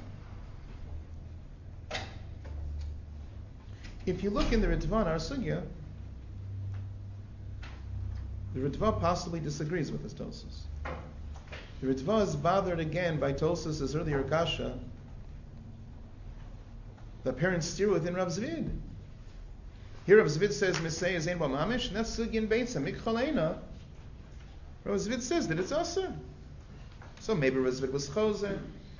If you look in the Ritva, our sugya, the Ritva possibly disagrees with this Tosfos. The Ritva is bothered again by Tosfos' earlier kasha. The parents steer within Rav Zvid. Here Rav Zvid says Misay is ein bo mamish, and that's sugin beitza mikchalena. Rav Zvid says that it's aser. So maybe Rav Zvid was choser,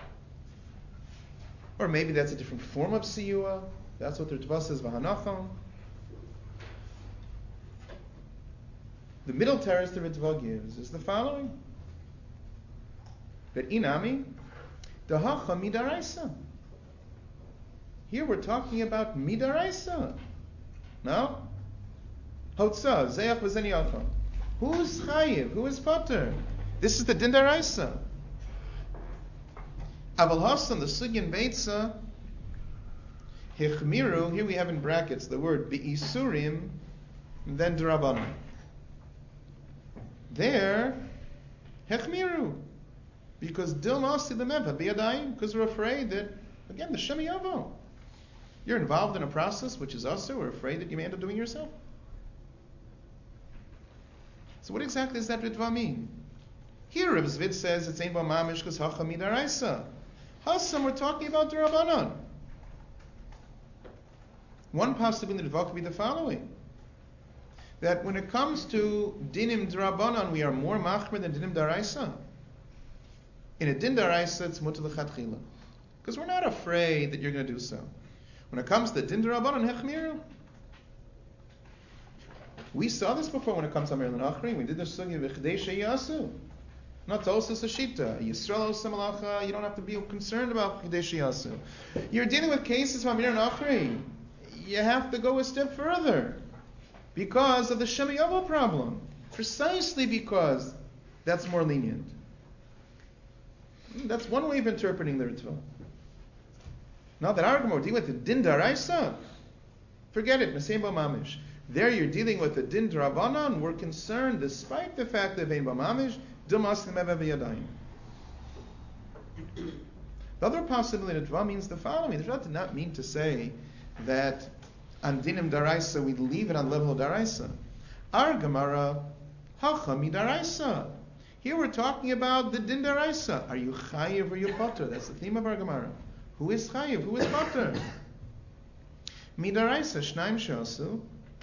or maybe that's a different form of siyua. That's what the Ritva says v'hanachon. The middle terrace the Ritva gives is the following: that inami dahacha midaraisa. Here we're talking about midaraisa. No? Hotza, zeyach v'zeniyachon. Who is chayiv? Who is pater? This is the din daraisa. Aval hasan, the sugyan beitza, Hichmiru, here we have in brackets the word Be'isurim, then D'Rabbanan. There, Hechmiru, because Dil Nasi the Meva Biyadayim, because we're afraid that, again, the Shemi Yavo. You're involved in a process which is also, we're afraid that you may end up doing it yourself. So what exactly does that Ritva mean? Here Reb Zvid says it's Ein Ba Mamish because Hacha Midaraisa. Hasam, we're talking about the Rabbanon. One possibility of the Ritva could be the following. That when it comes to Dinim D'Rabbanan, we are more Machmer than Dinim Daraisa. In a Din Daraisa, it's Mutal L'Chatchila. Because we're not afraid that you're going to do so. When it comes to Din D'Rabbanan, Hechmiru. We saw this before when it comes to Amir L'Nachri. We did the Sugi V'Chdei She'yasu. Not to also Sashita. Yisrael Osam Malacha, you don't have to be concerned about Chdei She'yasu. You're dealing with cases from Amir L'Nachri. You have to go a step further. Because of the Shemi Yavo problem. Precisely because that's more lenient. That's one way of interpreting the Ritva. Now that argument, we're dealing with the Din Daraisa. Forget it, Mesem Ba Mamish. There you're dealing with the Din D'Rabbanan. We're concerned, despite the fact that Vein Ba Mamish, Dil Maslim Eva V'Yadayim. The other possibility of Ritva means the following. The Ritva did not mean to say that on Dinim Daraisa we leave it on level of Daraisa. Our Gemara, Hacha Mi Daraisa. Here we're talking about the Din Daraisa. Are you Chayiv or you Potter? That's the theme of our Gemara. Who is Chayiv? Who is Potter? Mi Daraisa, Shnaim Shasu.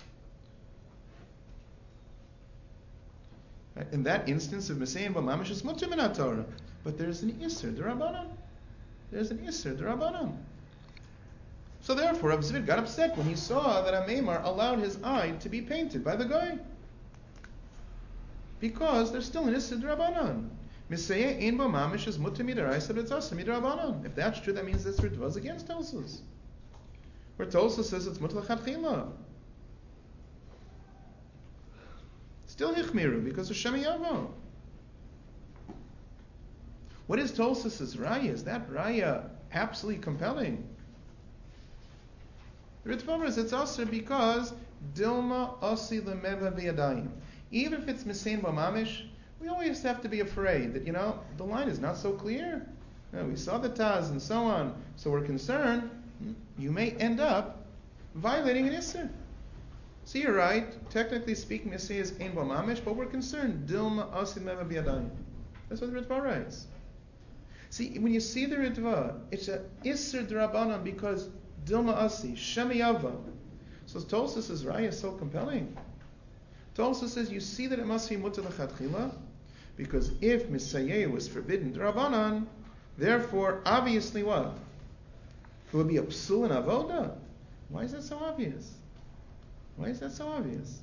In that instance of Mesayim B'Mamish is Mutter Min HaTorah. But there's an Isser D'Rabbanan. There's an Isser D'Rabbanan. So therefore, Rav Zvid got upset when he saw that a Meimar allowed his eye to be painted by the guy. Because there's still an Isser D'Rabbanan. Mesayim Ein B'Mamish is Mutter Midaraisa B'Tzasa Midrabbanan. If that's true, that means this Ritva was against Tosfos. Where Tosfos says it's Mutter L'Chatchila. Still Hichmiru, because of Shemi Yavo. What is Tosfos' Raya? Is that Raya absolutely compelling? The Ritva is it's also because Dilma Osi Lemeva V'Yadayim. Even if it's Mesein B'Mamish, we always have to be afraid that, you know, the line is not so clear. You know, we saw the Taz and so on. So we're concerned you may end up violating an Isser. So you're right. Technically speaking, Messiah is Ein Bo Mamish, but we're concerned. Dilma Osi Lemeva V'Yadayim. That's what the Ritva writes. See, when you see the Ritva, it's a Isser D'Rabbanan because Dilma Asi, Shemi Yavo. So Tosfos' Raya is so compelling. Tosfos says you see that it must be Mutter L'Chatchila, because if Misayeh was forbidden D'Rabbanan, therefore, obviously what? It would be a Psul in Avoda. Why is that so obvious? Why is that so obvious?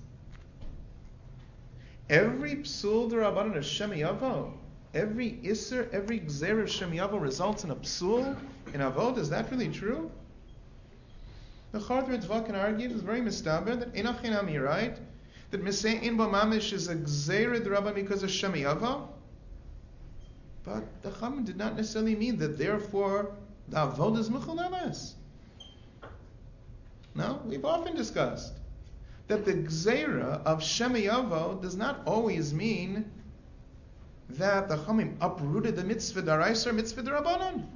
Every Psul D'Rabbanan is Shemi Yavo. Every Isser, every Gzer of Shemi Yavo results in a Psul in Avoda. Is that really true? The Chard Ritva can argue, it's very mistaber, that Einach Chinami, right? That Mesei Ein Bo Mamish is a Gzeira D'Rabbanan because of Shemi Yavo. But the Chachamim did not necessarily mean that therefore the Avodah is Mechuleles. No, we've often discussed that the Gzeira of Shemi Yavo does not always mean that the Chachamim uprooted the mitzvah D'Araisa or mitzvah D'Rabbanan.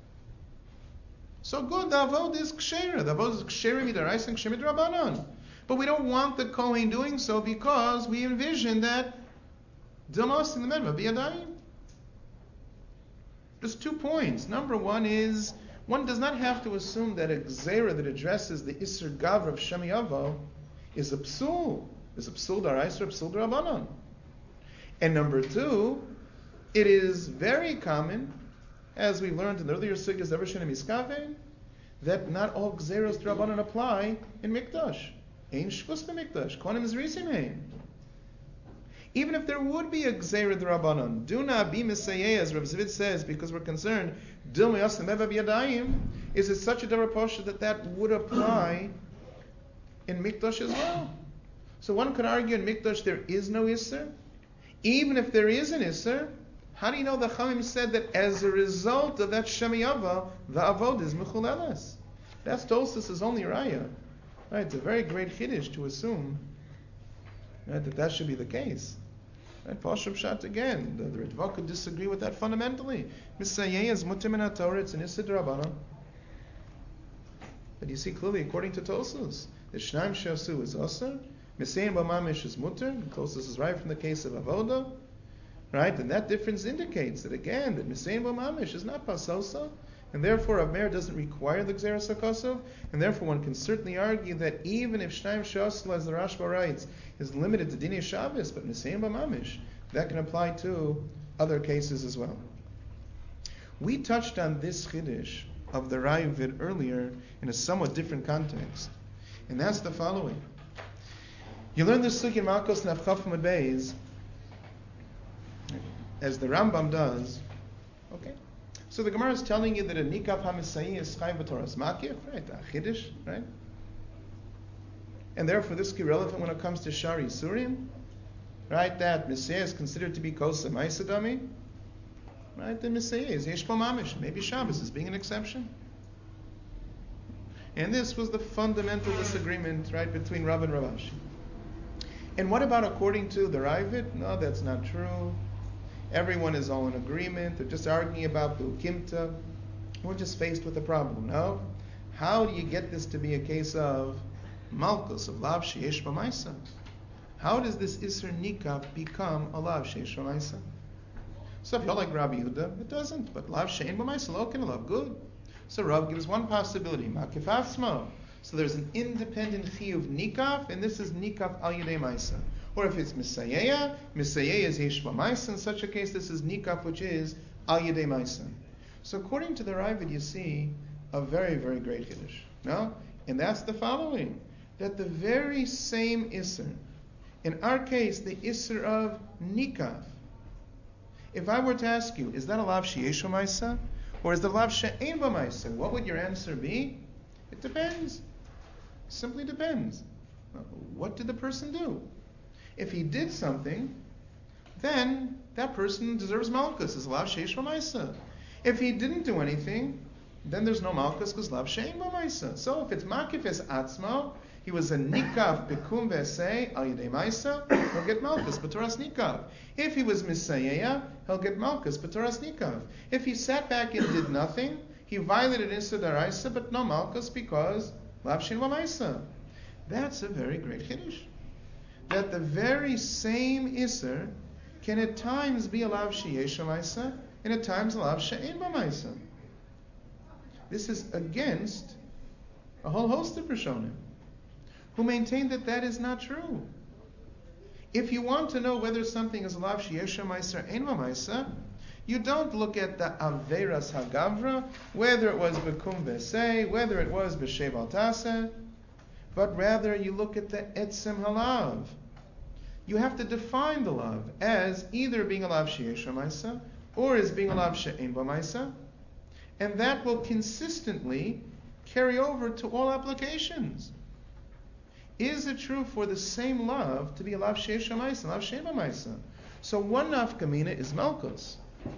So good, the Avod is Ksheira. The Avod is Ksheira Midaraisa and Ksheira D'Rabbanan. But we don't want the Kohen doing so because we envision that Dilmos in the Medva B'Yadayim. There's two points. Number one is, one does not have to assume that a Gzeira that addresses the Isser Gavra of Shemi Yavo is a Psul. Is a Psul D'Araisa or Psul D'Rabbanan. And number two, it is very common, as we learned in the earlier sugyas ever shen miskaven, that not all gzeros d'Rabbanan apply in Mikdash. Ein shvus b'Mikdash. Kohanim zrisim hein. Even if there would be a gzera d'Rabbanan, do not be misayeh, as Rav Zvid says, because we're concerned, dil me'asim eva b'yadayim, is it such a davar posha that that would apply in Mikdash as well? So one could argue in Mikdash there is no Isser. Even if there is an Isser, how do you know the Chachamim said that as a result of that Shemi Yavo, the Avod is Mechuleles? That's Tosfos' only raya. Right? It's a very great chiddush to assume, right, that that should be the case. Right? Pashup Shat again. The, the Ritva could disagree with that fundamentally. Misayeya is mutim in Torah. It's an Issa D'Rabbanan. But you see clearly, according to Tosfos, the Shnaim Shasu is Asar, Misayeya B'mamish is mutter. Tosfos is right from the case of Avoda. Right? And that difference indicates that again, that Misayeya B'mamish is not Pasosa. And therefore, Amer doesn't require the Gzeras HaKosov, and therefore one can certainly argue that even if Shnaim Shasla, as the Rashba writes, is limited to Dinei Shabbos, but Nisayim B'mamish, that can apply to other cases as well. We touched on this Chiddush of the Ravid earlier in a somewhat different context, and that's the following. You learn this Sugya Malkos Nafchaf Mud Beis, as the Rambam does, okay? So the Gemara is telling you that a Nikav HaMisayih is Chayv B'Torah's Makif, right? A Chiddush, right? And therefore this is relevant when it comes to Shari Surim, right? That Misayih is considered to be Kosa Maisadami, right? The Misayih is Yesh Bo Mamish, maybe Shabbos is being an exception. And this was the fundamental disagreement, right, between Rav and Rav Ashi. And what about according to the Ravid? No, that's not true. Everyone is all in agreement. They're just arguing about the Ukimta. We're just faced with a problem. No? How do you get this to be a case of Malkus, of Lav Sheyesh B'maisa? How does this Isser Nikah become a Lav Sheyesh B'maisa? So if you're like Rabbi Yehuda, it doesn't. But Lav Shein B'maisa, lo can Lav, good. So Rav gives one possibility, Makif Asmo. So there's an independent Chiyuv Nikaf, and this is Nikaf Al Yedei Maisa. Or if it's Misayeya, Misayeya is Yesh B'maisa. In such a case, this is Nikaf, which is Al Yedei Maisa. So according to the Ravid, you see a very, very great Chiddush. No? And that's the following. That the very same Isser, in our case, the Isser of Nikaf, if I were to ask you, is that a Lav Sheyesh B'maisa? Or is the Lav She'ein B'maisa? What would your answer be? It depends. Simply depends. What did the person do? If he did something, then that person deserves Malkus, is Lav Sheyesh B'maisa. If he didn't do anything, then there's no Malkus, because Lav She'ein B'maisa. So if it's Makif es Atzmo, he was a Nikav Bekum V'esei Al Yedei Maisa, he'll get Malkus, B'toras Nikav. If he was Misayeya, he'll get Malkus, B'toras Nikav. If he sat back and did nothing, he violated Issa D'Araisa, but no Malkus, because Lav She'ein B'maisa. That's a very great Chiddush. That the very same Isser can at times be a Lav Sheyesh B'maisa, and at times a Lav She'ein B'maisa. This is against a whole host of Rishonim, who maintain that that is not true. If you want to know whether something is a Lav Sheyesh B'maisa or Ein B'maisa, you don't look at the Averas Hagavra, whether it was Bekum V'esei, whether it was B'Shev Taseh, but rather you look at the Etzem Halav. You have to define the Lav as either being a Lav Sheyesh B'maisa or as being a Lav She'ein B'maisa, and that will consistently carry over to all applications. Is it true for the same Lav to be a Lav Sheyesh B'maisa, Lav She'ein B'maisa? So one nafkamina is Malkus.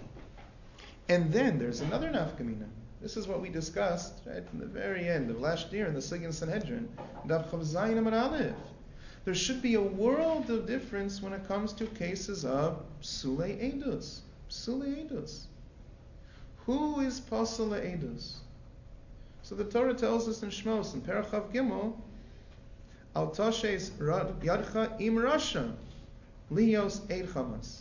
And then there's another nafkamina. This is what we discussed right in the very end of last year in the Sugyan Sanhedrin, Daf Chav Zayin Amud Aleph. There should be a world of difference when it comes to cases of Psulei Edus. Psulei Edus. Who is Pasal Edus? So the Torah tells us in Shmos, in Parachav Gimel, Al Tashes Yadcha Im Rasha, Lios Eid Chamas.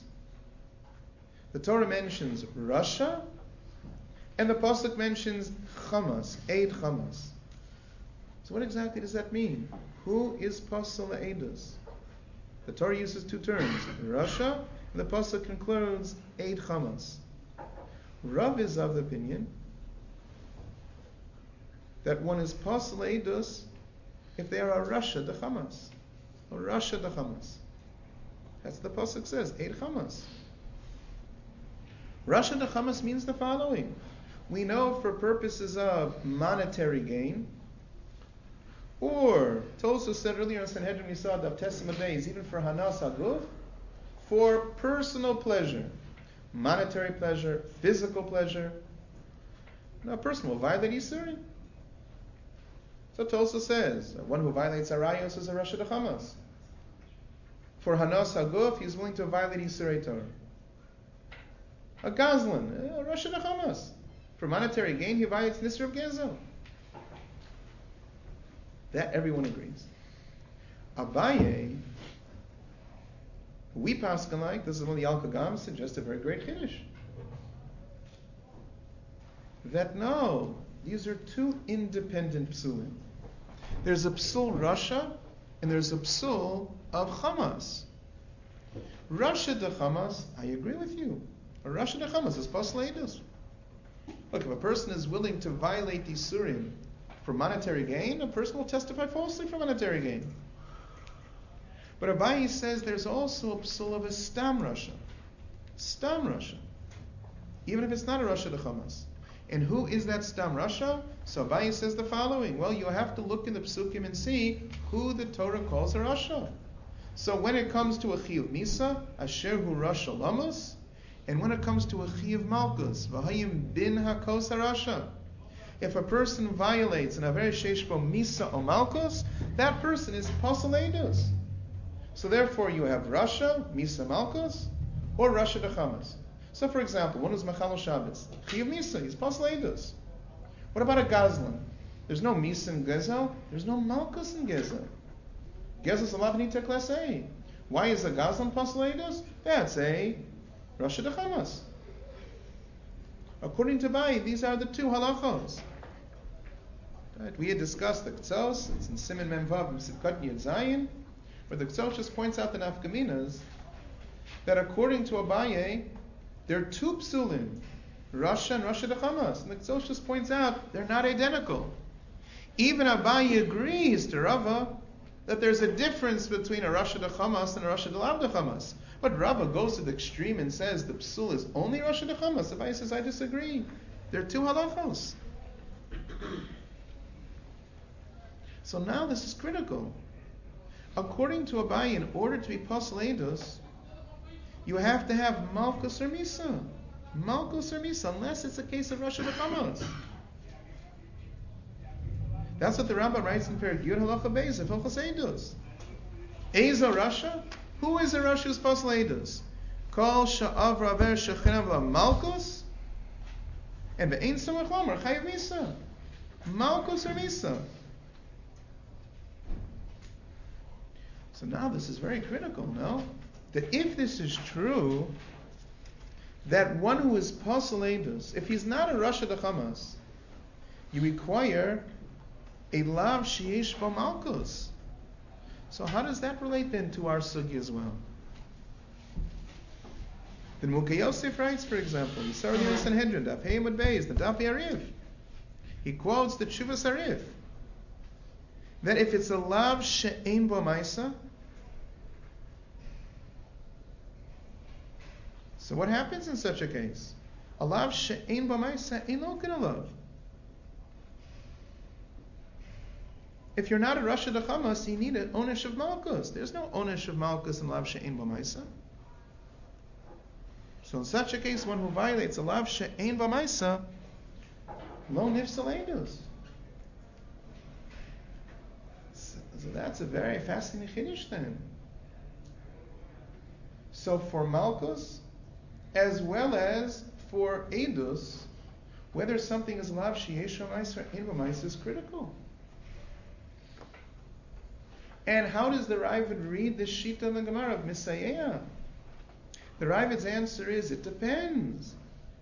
The Torah mentions Rasha, and the Pasuk mentions Chamas, Eid Chamas. So what exactly does that mean? Who is Pasal Eidus? The Torah uses two terms, Rasha, and the Pasuk concludes Eid Chamas. Rav is of the opinion that one is Pasal Eidus if they are a Rasha de Chamas, or Rasha de Chamas. That's what the Pasuk says, Eid Chamas. Rasha de Chamas means the following. We know for purposes of monetary gain, or Tosfos said earlier in Sanhedrin we saw the Testament days, even for Hanas Haguf, for personal pleasure, monetary pleasure, physical pleasure. Now a person will violate Yisurim. So Tosa says, one who violates Arayos is a Rasha Dechamas. For Hanos Haguf, he's willing to violate Yisrei Torah. A Gazlan, a Rasha Dechamas. For monetary gain, he violates Nisr of Gezel. That everyone agrees. Abaye, we paskin like, this is one of the Al-Kagam suggests a very great Kiddush. That no, these are two independent psulim. There's a psul Rasha, and there's a psul of Chamas. Rasha de Chamas, I agree with you. A Rasha de Chamas is pasleidus. Look, if a person is willing to violate the Surim for monetary gain, a person will testify falsely for monetary gain. But Abayi says there's also a psul of a Stam Rasha. Stam Rasha. Even if it's not a Rasha de Chamas. And who is that Stam Rasha? So Abayi says the following. Well, you have to look in the Psukim and see who the Torah calls a Rasha. So when it comes to a Chiyuv Misa, Asher hu Rasha Lamus, and when it comes to a Chiyuv Malkus, V'hayim bin HaKos HaRasha, if a person violates an Aver Sheshbo Misa or Malkus, that person is Pasal Eidus. So therefore you have Rasha, Misa Malkus, or Rasha Dechamas. So, for example, one who's Machal Shabbos, Chiyuv Misa, he's Pasal Eidus. What about a Gazlan? There's no Misa in Gezel, there's no Malkus in Gezel. Gezel is a Labnita Class A. Why is a Gazlan Pasal Eidus? That's a Rasha Dechamas. According to Bai, these are the two halachos. Right? We had discussed the K'tzos, it's in Siman Memvav and Sivkat Yed Zayin, where the K'tzos just points out the nafkaminas that according to Abaye, there are two psulim, Rasha and Rasha Dechamas. And the K'tzos just points out they're not identical. Even Abaye agrees to Rava that there's a difference between a Rasha Dechamas and a Rasha Delav Dechamas. But Rava goes to the extreme and says the psul is only Rasha Dechamas. Abaye says, I disagree. There are two halachos. So now this is critical. According to Abaye, in order to be Pasal Eidus, you have to have Malkus or Misa. Malkus or Misa, unless it's a case of Rasha Dechamas. That's what the Rambam writes in Perek Yud Halacha Beis of Hilchos Eidus. Eizo Rasha? Who is a Rasha who's Pasal Eidus? Kol sha'av raver shechenav la Malkus, and ve'ein samach lamar chayav Misa. Malkus or Misa. So now this is very critical, no? That if this is true, that one who is Pasal Eidus, if he's not a Rasha Dechamas, you require a Lav Sheyesh Bo Malkus. So how does that relate then to our sugi as well? Then Mulkei Yosef writes, for example, Yisar Yom Sanhedrin, Daf Hey Amud Beis, the Daf Arif. He quotes the Tshuvas Arif, that if it's a Lav She'ein Bo Maisa, so what happens in such a case? A Lav She'ein Bo Maisa Ein Lo Ken Alav. If you're not a Rasha Dechamas, you need an Onesh of Malkus. There's no Onesh of Malkus in Lav She'ein Bo Maisa. So in such a case, one who violates a Lav She'ein Bo Maisa, Lo Nifsal Eidus. So that's a very fascinating Chiddush then. So for Malkus, as well as for Eidus, whether something is Lav She'esh Bo Maisa or Ein Bo Maisa is critical. And how does the Ravid read the Shita of the Gemara of Misayeh? The Ravid's answer is, it depends.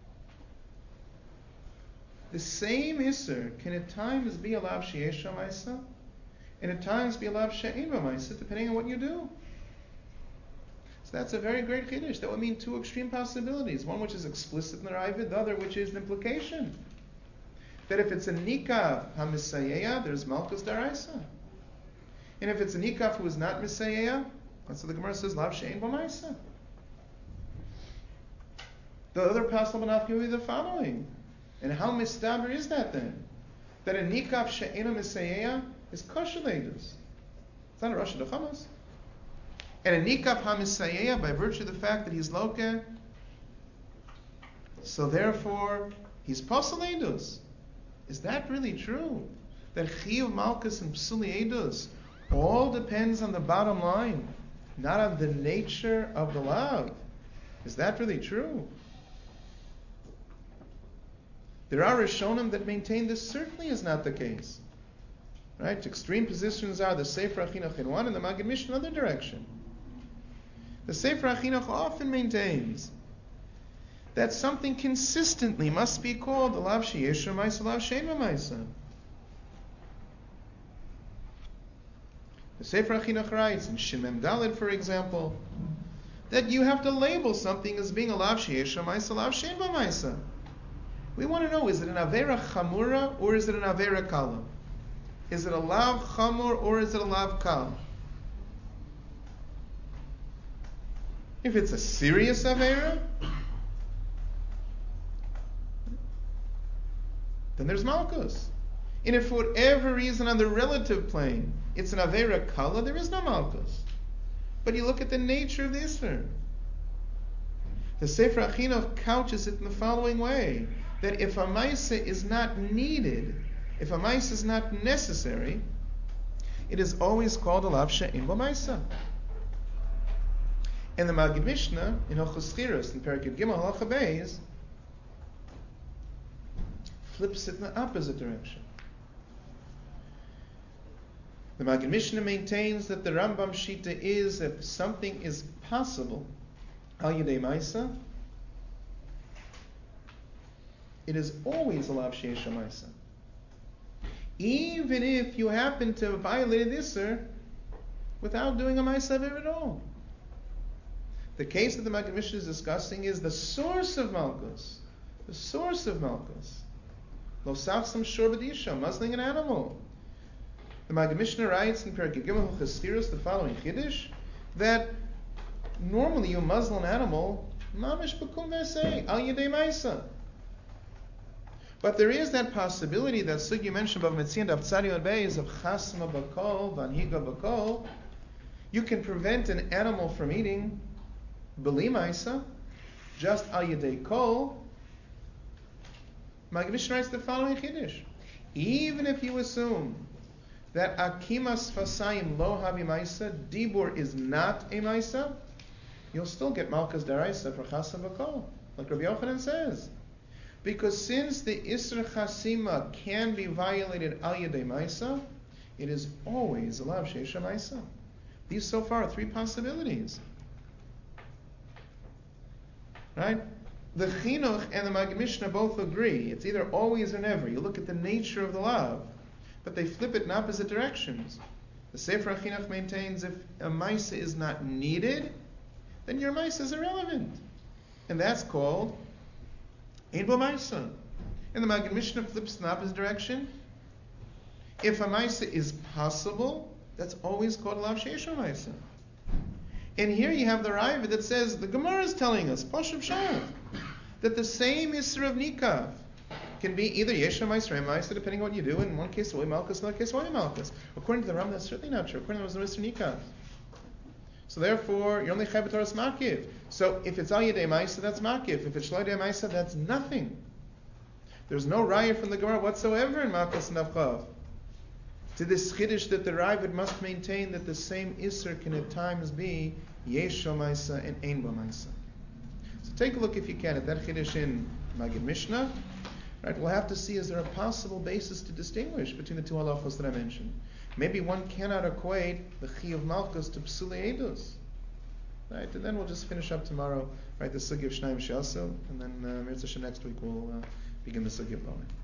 The same Isser can at times be a Lav Sheyesh Bo Maisa, and at times be a Lav She'ein Bo Maisa, depending on what you do. So that's a very great Chiddush. That would mean two extreme possibilities. One which is explicit in the Ravid, the other which is an implication. That if it's a Nikav HaMisayeh, there's Malkus Daraisa. And if it's a Nikaf who is not Misayeh, that's what the Gemara says, Lav She'ein Bo Maisa. The other possible manaf can be the following. And how mistaber is that then? That a Nikaf She'ein Misayeh is Kosher Leidus. It's not a Rasha Dechamas. And a Nikaf HaMisayeh, by virtue of the fact that he's Lokeh, so therefore he's Pasal Leidus. Is that really true? that Chiyuv Malkus and Psuli Eidos all depends on the bottom line, not on the nature of the love. Is that really true? There are Rishonim that maintain this certainly is not the case. Right? Extreme positions are the Sefer HaChinuch in one and the Maggid Mishnah in the other direction. The Sefer HaChinuch often maintains that something consistently must be called the Lav Sheyesh Maisa, Lav Shein Maisa. The Sefer HaChinuch writes in Shimem Daled, for example, that you have to label something as being a Lav Sheyesh Maisa, Lav Shein Maisa. We want to know, is it an Avera Chamura or is it an Avera Kala? Is it a Lav Chamur or is it a Lav Kal? If it's a serious Avera, then there's Malkus. And if for whatever reason on the relative plane it's an Avera Kala, there is no Malkus. But you look at the nature of the Isser. The Sefer HaChinuch couches it in the following way, that if a Maisa is not needed, if a Maisa is not necessary, it is always called a Lav She'ein Bo Maisa. And the Maggid Mishnah, in Hilchos Schiros, in Perek Gimel Halacha Beis, flips it in the opposite direction. The Maggid Mishnah maintains that the Rambam Shita is, if something is possible, Al Yedei Maisa, it is always a Lav Sheyesh Maisa. Even if you happen to violate Isser without doing a Maisa at all. The case that the Maggid Mishnah is discussing is the source of Malkus. The source of Malkus. Lo sachsam shor b'disha, muzzling an animal. The Maggid Mishnah writes in Perek Gimel Hilchos Schiros the following Chiddush, that normally you muzzle an animal, mamish b'kum v'asei, al yedei ma'isa. But there is that possibility that Sugi mentioned above Metzion Daf Tzadi Yod Beis of chasma b'kol, vanhiga b'kol. You can prevent an animal from eating b'li ma'isa, just al yedei kol. Maggid Mishnah writes the following Chiddush. Even if you assume that akimas fasayim lo havi ma'isa, dibur is not a ma'isa, you'll still get malchus daraisa for chasam v'kol, like Rabbi Yochanan says. Because since the Isra Chasima can be violated al yedei ma'isa, it is always a lav sheisha ma'isa. These so far are three possibilities. Right? The Chinuch and the Maggid Mishnah both agree. It's either always or never. You look at the nature of the lav, but they flip it in opposite directions. The Sefer HaChinuch maintains if a ma'isa is not needed, then your ma'isa is irrelevant. And that's called Ein Bo Ma'isa. And the Maggid Mishnah flips in the opposite direction. If a ma'isa is possible, that's always called a Lav Sheyesh Ma'isa. And here you have the Raiva that says, the Gemara is telling us, Pashup Shav, that the same Isra of Nikav can be either Yesha Ma'isa or Ma'isa, depending on what you do. In one case, Oy Malkus, in another case, Oy Malkus. According to the Rambam, that's certainly not true. According to the Isra Nikav. So therefore, you're only Chayv B'Toras Makiv. So if it's Al Yedei Ma'isa, that's Makiv. If it's Shlo Yedei Ma'isa, that's nothing. There's no raya from the Gemara whatsoever in Malkus and Avchav to this Chiddush that the Raiva must maintain that the same Isser can at times be Yesh Ma'isa and Ein Bo Ma'isa. So take a look if you can at that Chiddush in Maggid Mishnah. Right, we'll have to see, is there a possible basis to distinguish between the two halachos that I mentioned? Maybe one cannot equate the Chi of Malchus to Psuli Eidos. Right, and then we'll just finish up tomorrow, right, the Sugi of Shnaim She'asu, and then uh, next week we'll uh, begin the Sugi of Bowen.